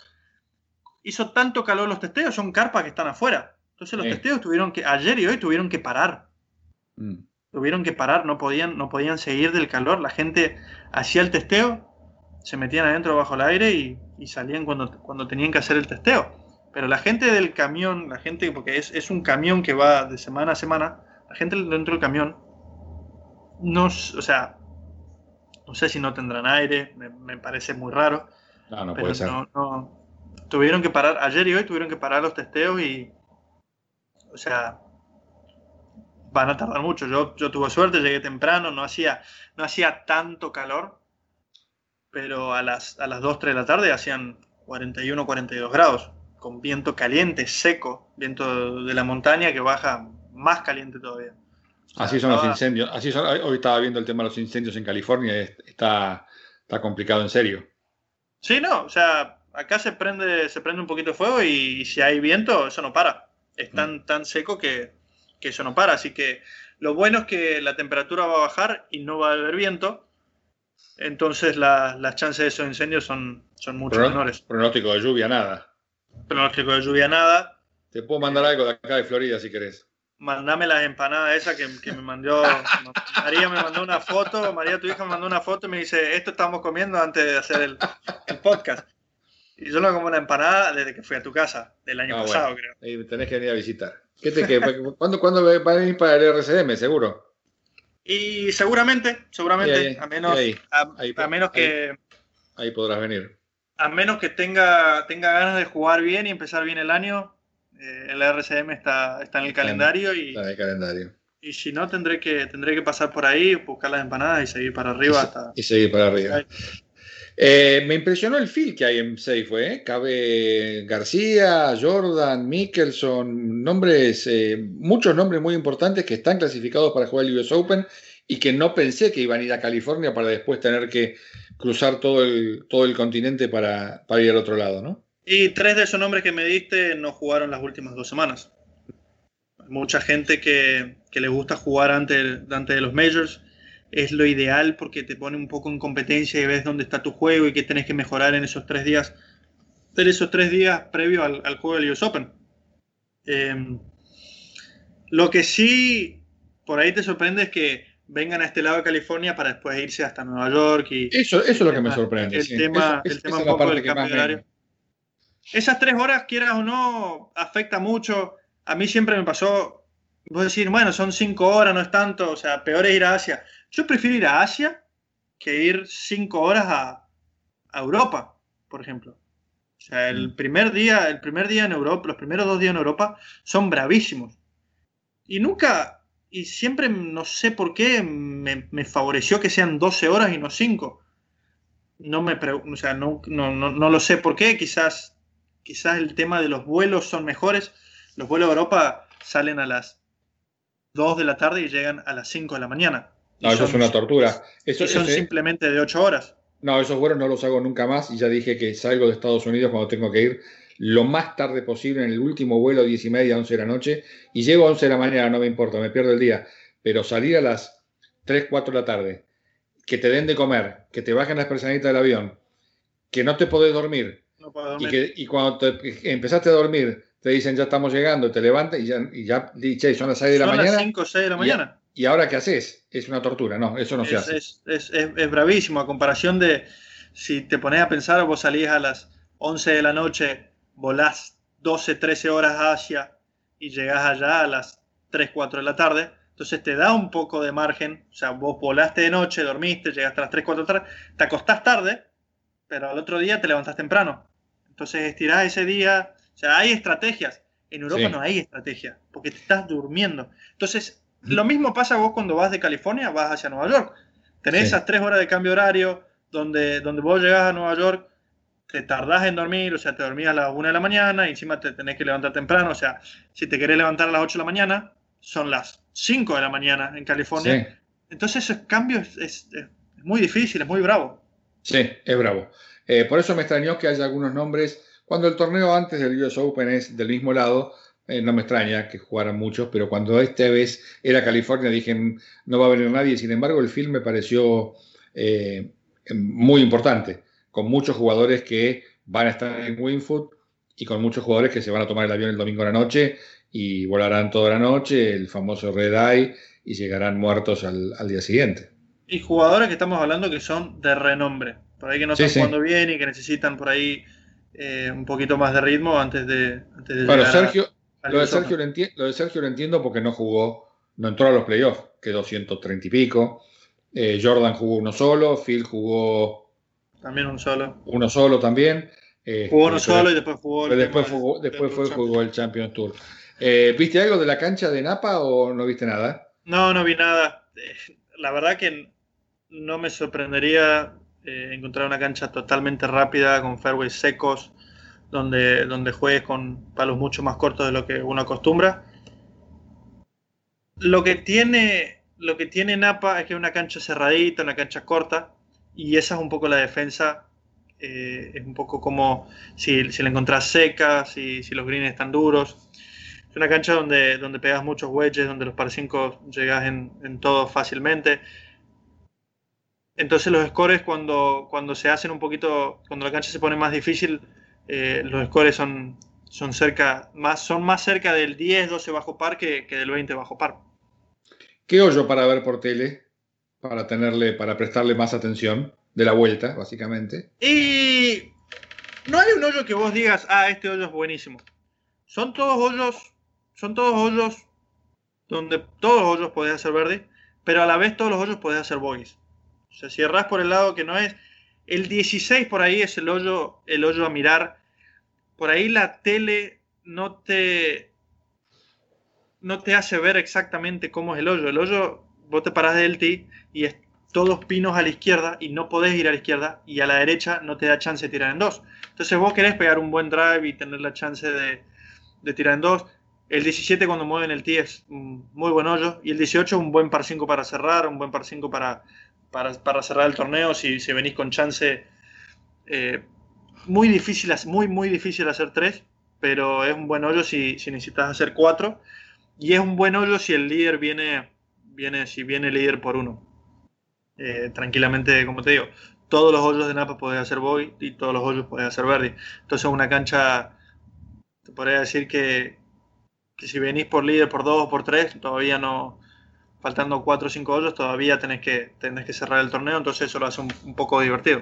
hizo tanto calor los testeos, son carpas que están afuera. Entonces los sí. testeos tuvieron que, ayer y hoy tuvieron que parar. Mm. Tuvieron que parar, no podían, no podían seguir del calor. La gente hacía el testeo, se metían adentro bajo el aire y, y salían cuando, cuando tenían que hacer el testeo. Pero la gente del camión, la gente, porque es, es un camión que va de semana a semana, la gente dentro del camión, no, o sea, no sé si no tendrán aire, me, me parece muy raro. No, no pero puede ser. No, no, tuvieron que parar, ayer y hoy tuvieron que parar los testeos y o sea, van a tardar mucho. Yo, yo tuve suerte, llegué temprano, no hacía, no hacía tanto calor, pero a las, a las dos, tres de la tarde hacían cuarenta y uno, cuarenta y dos grados, con viento caliente, seco, viento de la montaña que baja más caliente todavía. O sea, así son estaba... los incendios. Así son, hoy estaba viendo el tema de los incendios en California, está, está complicado en serio. Sí, no, o sea, acá se prende, se prende un poquito de fuego y, y si hay viento, eso no para. Es tan, mm. tan seco que, que eso no para. Así que lo bueno es que la temperatura va a bajar y no va a haber viento. Entonces la, las chances de esos incendios son, son mucho Prono, menores. Pronóstico de lluvia, nada. Pronóstico de lluvia, nada. Te puedo mandar eh, algo de acá de Florida si querés. Mandame las empanadas esas que, que me mandó. María me mandó una foto. María, tu hija, me mandó una foto y me dice: esto estamos comiendo antes de hacer el, el podcast. Y yo no como una empanada desde que fui a tu casa, del año ah, pasado, bueno. creo. Y tenés que venir a visitar. ¿Qué te, qué, ¿cuándo, ¿Cuándo va a venir para el R C M, seguro? Y seguramente, seguramente, ahí, a menos, ahí, a, ahí, a menos que... Ahí, ahí podrás venir. A menos que tenga, tenga ganas de jugar bien y empezar bien el año, eh, el R C M está, está en el está calendario. En, y, está en el calendario. Y si no, tendré que, tendré que pasar por ahí, buscar las empanadas y seguir para arriba. Y, hasta y seguir para arriba. Eh, me impresionó el field que hay en Safeway, ¿eh? Cabe García, Jordan, Mickelson, nombres, eh, muchos nombres muy importantes que están clasificados para jugar el U S Open y que no pensé que iban a ir a California para después tener que cruzar todo el, todo el continente para, para ir al otro lado, ¿no? Y tres de esos nombres que me diste no jugaron las últimas dos semanas. Mucha gente que, que le gusta jugar antes, antes de los majors. Es lo ideal porque te pone un poco en competencia y ves dónde está tu juego y qué tenés que mejorar en esos tres días, en esos tres días previo al, al juego del U S Open. Eh, lo que sí por ahí te sorprende es que vengan a este lado de California para después irse hasta Nueva York. Y eso, eso es lo que me sorprende. El sí. tema, eso, el tema un poco del cambio de horario. Me... Esas tres horas, quieras o no, afecta mucho. A mí siempre me pasó, vos decir, bueno, son cinco horas, no es tanto, o sea, peor es ir a Asia. Yo prefiero ir a Asia que ir cinco horas a, a Europa, por ejemplo. O sea, el primer día, el primer día en Europa, los primeros dos días en Europa son bravísimos. Y nunca, y siempre, no sé por qué, me, me favoreció que sean doce horas y no cinco. No me, o sea, no, no, no, no lo sé por qué. Quizás, quizás el tema de los vuelos son mejores. Los vuelos a Europa salen a las dos de la tarde y llegan a las cinco de la mañana. No, eso son, es una tortura. Eso, y son ese, simplemente de ocho horas. No, esos vuelos no los hago nunca más y ya dije que salgo de Estados Unidos cuando tengo que ir lo más tarde posible en el último vuelo, diez y media, once de la noche, y llego a once de la mañana, no me importa, me pierdo el día. Pero salir a las tres, cuatro de la tarde, que te den de comer, que te bajen las personitas del avión, que no te podés dormir, no puedo dormir. Y, que, y cuando te, empezaste a dormir, te dicen ya estamos llegando, te levantas y ya, y ya che, son las seis de la son mañana. Son las cinco o seis de la mañana. ¿Y ahora qué haces? Es una tortura, no, eso no es, se hace. Es, es, es, es bravísimo, a comparación de si te pones a pensar, vos salís a las once de la noche, volás doce, trece horas a Asia y llegás allá a las tres, cuatro de la tarde, entonces te da un poco de margen, o sea, vos volaste de noche, dormiste, llegaste a las tres, cuatro de la tarde, te acostás tarde, pero al otro día te levantás temprano. Entonces estirás ese día, o sea, hay estrategias. En Europa sí. No hay estrategia, porque te estás durmiendo. Entonces, lo mismo pasa vos cuando vas de California, vas hacia Nueva York. Tenés sí. esas tres horas de cambio horario, donde, donde vos llegás a Nueva York, te tardás en dormir, o sea, te dormís a las una de la mañana y encima te tenés que levantar temprano. O sea, si te querés levantar a las ocho de la mañana, son las cinco de la mañana en California. Sí. Entonces, esos cambios es, es, es muy difícil, es muy bravo. Sí, es bravo. Eh, por eso me extrañó que haya algunos nombres. Cuando el torneo antes del U S Open es del mismo lado, eh, no me extraña que jugaran muchos, pero cuando esta vez era California dije no va a venir nadie. Sin embargo, el film me pareció eh, muy importante, con muchos jugadores que van a estar en Wingfoot y con muchos jugadores que se van a tomar el avión el domingo a la noche y volarán toda la noche, el famoso Red Eye, y llegarán muertos al, al día siguiente. Y jugadores que estamos hablando que son de renombre, por ahí que no están sí, jugando sí. bien y que necesitan por ahí eh, un poquito más de ritmo antes de, antes de bueno, llegar Sergio, a, lo, de Sergio lo, enti- lo de Sergio lo entiendo porque no jugó, no entró a los playoffs, quedó ciento treinta y pico. Eh, Jordan jugó uno solo, Phil jugó también un solo. Uno solo también. Eh, jugó uno solo y después jugó el después jugó, después fue, jugó el Champions Tour. Eh, ¿Viste algo de la cancha de Napa o no viste nada? No, no vi nada. Eh, La verdad que no me sorprendería eh, encontrar una cancha totalmente rápida, con fairways secos, donde, donde juegues con palos mucho más cortos de lo que uno acostumbra. Lo que tiene, lo que tiene Napa es que es una cancha cerradita, una cancha corta, y esa es un poco la defensa. Eh, es un poco como si, si la encontrás seca, si, si los greens están duros. Es una cancha donde, donde pegas muchos wedges, donde los par cinco llegas en, en todo fácilmente. Entonces los scores cuando, cuando se hacen un poquito, cuando la cancha se pone más difícil, eh, los scores son, son, cerca, más, son más cerca del diez, doce bajo par que, que del veinte bajo par. ¿Qué hoyo para ver por tele? Para tenerle, para prestarle más atención de la vuelta, básicamente. Y no hay un hoyo que vos digas, ah, este hoyo es buenísimo. Son todos hoyos, son todos hoyos donde todos los hoyos podés hacer verde, pero a la vez todos los hoyos podés hacer bogies. O sea, si errás por el lado que no es, el dieciséis por ahí es el hoyo, el hoyo a mirar. Por ahí la tele no te, no te hace ver exactamente cómo es el hoyo. El hoyo, vos te parás del tee y es todos pinos a la izquierda y no podés ir a la izquierda, y a la derecha no te da chance de tirar en dos. Entonces vos querés pegar un buen drive y tener la chance de, de tirar en dos. El diecisiete cuando mueven el tee es un muy buen hoyo, y el dieciocho un buen par cinco para cerrar, un buen par cinco para, para, para cerrar el torneo si, si venís con chance. Eh, muy difícil, muy muy difícil hacer tres, pero es un buen hoyo si, si necesitas hacer cuatro, y es un buen hoyo si el líder viene, viene si viene líder por uno. Eh, tranquilamente, como te digo, todos los hoyos de Napa podés hacer bogey y todos los hoyos podés hacer birdie. Entonces una cancha, te podría decir que, que si venís por líder por dos o por tres, todavía no, faltando cuatro o cinco hoyos, todavía tenés que, tenés que cerrar el torneo, entonces eso lo hace un, un poco divertido.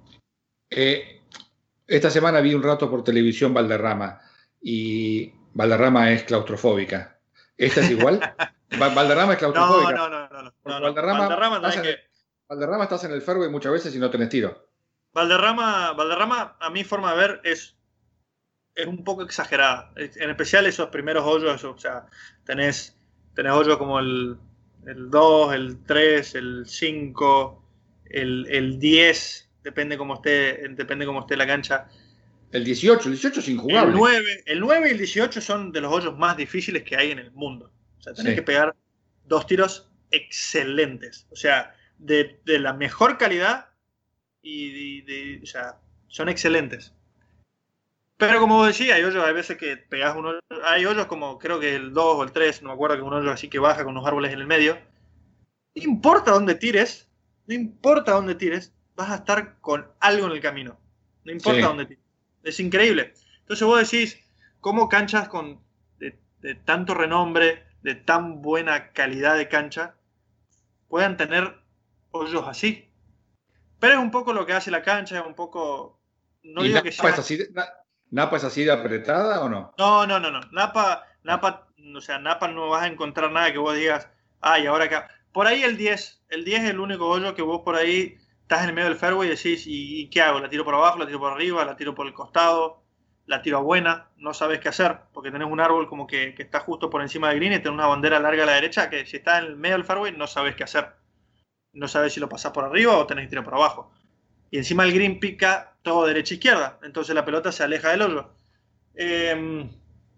Eh, esta semana vi un rato por televisión Valderrama, y Valderrama es claustrofóbica. ¿Esta es igual? Valderrama es claustrofóbica. No, no, no, no, no, no, no. Valderrama, Valderrama, estás en el, que... Valderrama estás en el fairway muchas veces y no tenés tiro. Valderrama, Valderrama, a mi forma de ver, es, es un poco exagerada. En especial esos primeros hoyos, o sea, tenés, tenés hoyos como el, el dos, el tres, el cinco, el, el diez, depende cómo esté, depende cómo esté la cancha. El dieciocho, el dieciocho es injugable. El nueve, el nueve y el dieciocho son de los hoyos más difíciles que hay en el mundo. O sea, tenés sí. que pegar dos tiros excelentes. O sea, de, de la mejor calidad y de, de, o sea, son excelentes. Pero como vos decís, hay hoyos, hay veces que pegás un hoyo, hay hoyos como creo que el dos o el tres, no me acuerdo, que un hoyo así que baja con unos árboles en el medio. No importa dónde tires, no importa dónde tires, vas a estar con algo en el camino. No importa sí. dónde tires. Es increíble. Entonces vos decís, ¿cómo canchas con de, de tanto renombre, de tan buena calidad de cancha, puedan tener hoyos así? Pero es un poco lo que hace la cancha, es un poco... No digo Napa, que sea... es así de, ¿Napa es así de apretada o no? No, no, no, no. Napa, Napa, o sea, Napa no vas a encontrar nada que vos digas, ay, ahora acá. Por ahí el diez, el diez es el único hoyo que vos por ahí estás en el medio del fairway y decís, ¿y, ¿y qué hago? ¿La tiro por abajo, la tiro por arriba, la tiro por el costado, la tiro a buena? No sabes qué hacer, porque tenés un árbol como que, que está justo por encima del green y tenés una bandera larga a la derecha que si estás en el medio del fairway no sabes qué hacer. No sabes si lo pasás por arriba o tenés que tirar por abajo. Y encima el green pica todo derecha-izquierda, entonces la pelota se aleja del hoyo. Eh,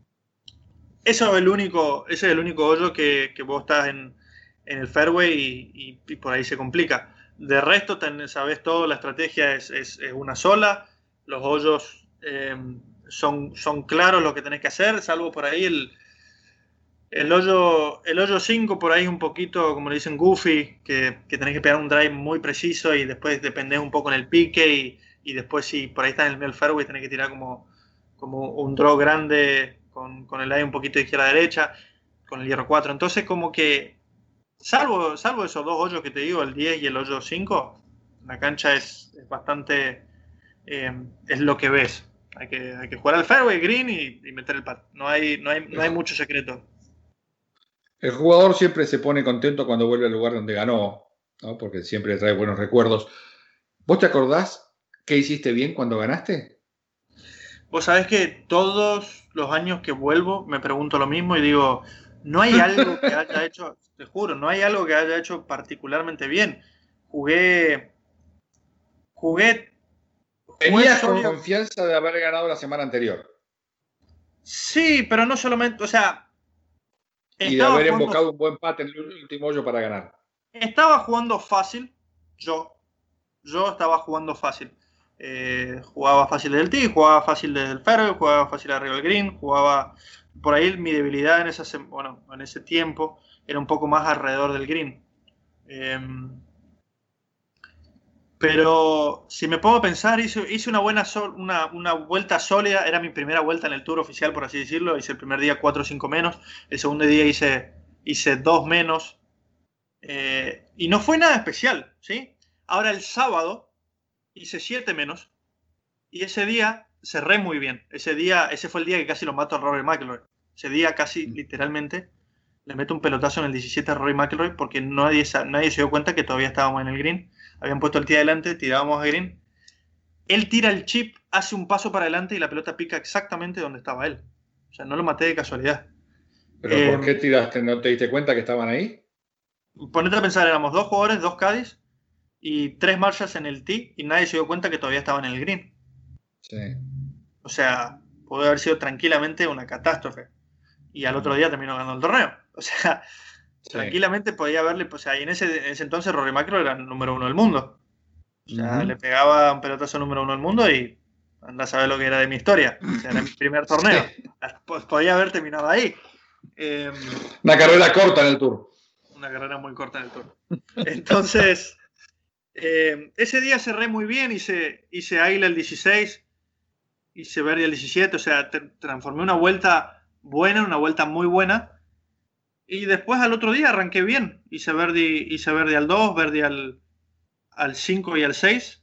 eso es el único, ese es el único hoyo que, que vos estás en, en el fairway y, y, y por ahí se complica. De resto, ten, sabes todo, la estrategia es, es, es una sola, los hoyos eh, son, son claros lo que tenés que hacer, salvo por ahí el, el hoyo el hoyo cinco, por ahí un poquito, como le dicen, goofy, que, que tenés que pegar un drive muy preciso y después dependés un poco en el pique y, y después si por ahí estás en el medio del fairway tenés que tirar como, como un draw grande con, con el aire un poquito de izquierda a derecha, con el hierro cuatro. Entonces como que, salvo, salvo esos dos hoyos que te digo, el diez y el hoyo cinco, la cancha es, es bastante, eh, es lo que ves. Hay que, hay que jugar al fairway, green y, y meter el pat. No hay, no, hay, no hay mucho secreto. El jugador siempre se pone contento cuando vuelve al lugar donde ganó, ¿no? Porque siempre trae buenos recuerdos. ¿Vos te acordás qué hiciste bien cuando ganaste? Vos sabés que todos los años que vuelvo me pregunto lo mismo y digo, no hay algo que haya hecho, te juro, no hay algo que haya hecho particularmente bien. Jugué, jugué, jugué Tenías sólido. confianza de haber ganado la semana anterior. Sí, pero no solamente, o sea, Y de estaba haber jugando, embocado un buen pate en el último hoyo para ganar. estaba jugando fácil, yo, yo estaba jugando fácil. Eh, jugaba fácil del tee, jugaba fácil del fairway, jugaba fácil arriba del green, jugaba por ahí mi debilidad en, esa, bueno, en ese tiempo era un poco más alrededor del green. Eh, pero si me puedo pensar, hice, hice una buena sol, una, una vuelta sólida, era mi primera vuelta en el tour oficial, por así decirlo. Hice el primer día cuatro o cinco menos, el segundo día hice, hice dos menos, eh, y no fue nada especial, ¿sí? Ahora el sábado hice siete menos, y ese día cerré muy bien. Ese día, ese fue el día que casi lo mato a Rory McIlroy. Ese día casi, literalmente, le meto un pelotazo en el diecisiete a Rory McIlroy porque nadie, nadie se dio cuenta que todavía estábamos en el green. Habían puesto el tee adelante, tirábamos a green. Él tira el chip, hace un paso para adelante y la pelota pica exactamente donde estaba él. O sea, no lo maté de casualidad. ¿Pero eh, por qué tiraste? ¿No te diste cuenta que estaban ahí? Ponete a pensar, éramos dos jugadores, dos caddies y tres marchas en el tee y nadie se dio cuenta que todavía estaban en el green. Sí. O sea, puede haber sido tranquilamente una catástrofe. Y al otro día terminó ganando el torneo. O sea, sí. Tranquilamente podía haberle, o sea, y en ese, en ese entonces Rory McIlroy era el número uno del mundo. O sea, uh-huh. le pegaba un pelotazo número uno del mundo y anda a saber lo que era de mi historia. O sea, era mi primer torneo. Sí. Pues podía haber terminado ahí. Eh, una carrera corta en el Tour. Una carrera muy corta en el Tour. Entonces, eh, ese día cerré muy bien, hice, hice águila el dieciséis, hice verde el diecisiete, o sea, te, transformé una vuelta buena, una vuelta muy buena. Y después al otro día arranqué bien. Hice verde, hice verde al dos, verde al, al cinco y al seis.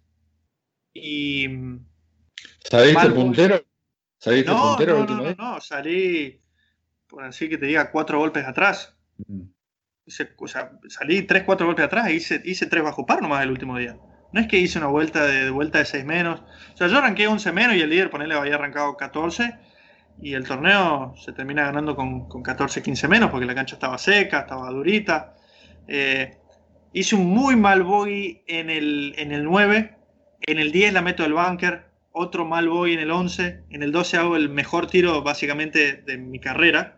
Y. ¿Saliste puntero? ¿Saliste no, puntero? No, no, no, no, salí, por así que te diga, cuatro golpes atrás. Mm. Hice, o sea, salí tres, cuatro golpes atrás e hice, hice tres bajo par nomás el último día. No es que hice una vuelta de, de vuelta de seis menos. O sea, yo arranqué once menos y el líder, ponele, había arrancado catorce. Y el torneo se termina ganando con, con catorce, quince menos porque la cancha estaba seca, estaba durita. Eh, hice un muy mal bogey en el, en el nueve. En el diez la meto del bunker. Otro mal bogey en el once. En el doce hago el mejor tiro básicamente de mi carrera.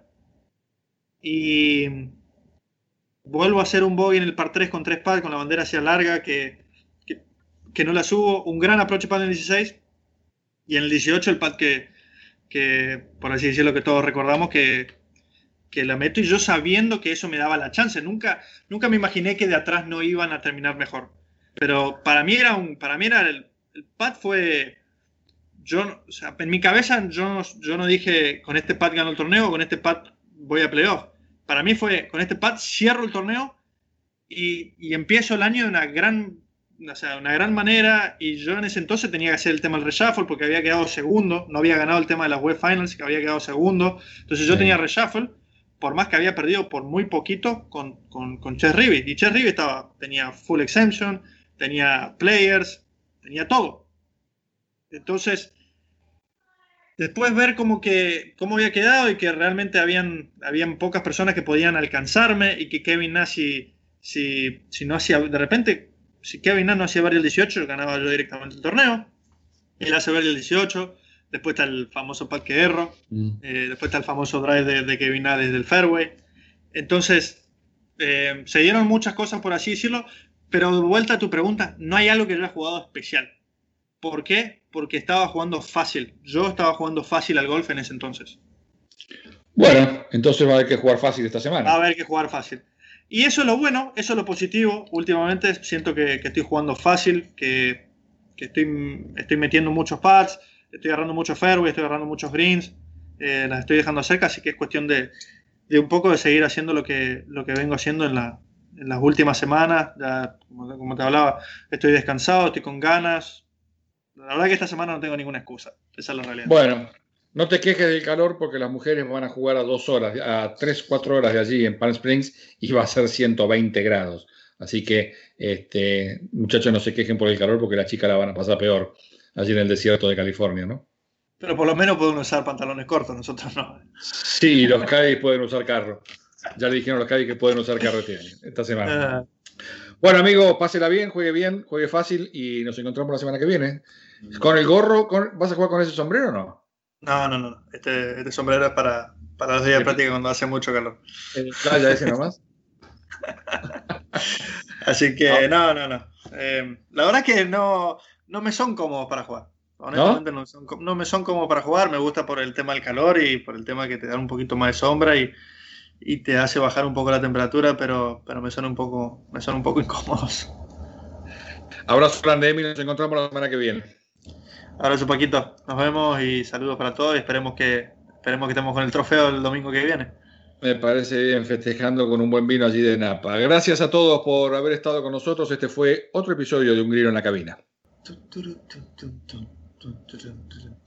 Y vuelvo a hacer un bogey en el par tres con tres pads con la bandera hacia larga que, que, que no la subo. Un gran approach pad en el dieciséis. Y en el dieciocho el pad que... que por así decirlo que todos recordamos que, que la meto y yo sabiendo que eso me daba la chance. Nunca, nunca me imaginé que de atrás no iban a terminar mejor. Pero para mí era un, para mí era el, el pad fue, yo, o sea, en mi cabeza yo no, yo no dije con este pad gano el torneo, con este pad voy a playoff. Para mí fue con este pad cierro el torneo y, y empiezo el año de una gran O sea, una gran manera, y yo en ese entonces tenía que hacer el tema del reshuffle porque había quedado segundo, no había ganado el tema de las web finals, que había quedado segundo, entonces yo sí. tenía reshuffle, por más que había perdido por muy poquito con, con, con Chess Reavie, y Chess Reavie estaba, tenía full exemption, tenía players, tenía todo. Entonces, después ver como que cómo había quedado y que realmente habían, habían pocas personas que podían alcanzarme y que Kevin Nash, si, si, si no hacía, de repente... Si Kevin Nash no hacía verde el dieciocho, ganaba yo directamente el torneo. Él hace verde el dieciocho. Después está el famoso pad que erro. Mm. Eh, después está el famoso drive de, de Kevin Nash desde el fairway. Entonces, eh, se dieron muchas cosas, por así decirlo. Pero de vuelta a tu pregunta, no hay algo que yo haya jugado especial. ¿Por qué? Porque estaba jugando fácil. Yo estaba jugando fácil al golf en ese entonces. Bueno, entonces va a haber que jugar fácil esta semana. Va a haber que jugar fácil. Y eso es lo bueno, eso es lo positivo. Últimamente siento que, que estoy jugando fácil, que, que estoy, estoy metiendo muchos pads, estoy agarrando muchos fairways, estoy agarrando muchos greens, eh, las estoy dejando cerca, así que es cuestión de, de un poco de seguir haciendo lo que, lo que vengo haciendo en, la, en las últimas semanas. Ya, como, como te hablaba, estoy descansado, estoy con ganas. La verdad que esta semana no tengo ninguna excusa, esa es la realidad. Bueno, no te quejes del calor porque las mujeres van a jugar a dos horas, a tres, cuatro horas de allí en Palm Springs y va a ser ciento veinte grados. Así que, este, muchachos, no se quejen por el calor porque las chicas la van a pasar peor allí en el desierto de California, ¿no? Pero por lo menos pueden usar pantalones cortos, nosotros no. Sí, los caddies pueden usar carro. Ya le dijeron a los Cádiz que pueden usar carretera esta semana. Bueno, amigo, pásela bien, juegue bien, juegue fácil y nos encontramos la semana que viene. ¿Con el gorro? Con, ¿Vas a jugar con ese sombrero o no? No, no, no. Este, este sombrero es para, para los días de práctica cuando hace mucho calor. ¿En playa ese nomás? Así que no, no, no. Eh, la verdad es que no, no me son cómodos para jugar. Honestamente ¿No? No, son, no me son cómodos para jugar. Me gusta por el tema del calor y por el tema que te da un poquito más de sombra y, y te hace bajar un poco la temperatura, pero, pero me son un poco, me son un poco incómodos. Abrazo grande, Emi. Nos encontramos la semana que viene. Abrazo, Paquito. Nos vemos y saludos para todos. Y esperemos que, esperemos que estemos con el trofeo el domingo que viene. Me parece bien, festejando con un buen vino allí de Napa. Gracias a todos por haber estado con nosotros. Este fue otro episodio de Un Grillo en la Cabina.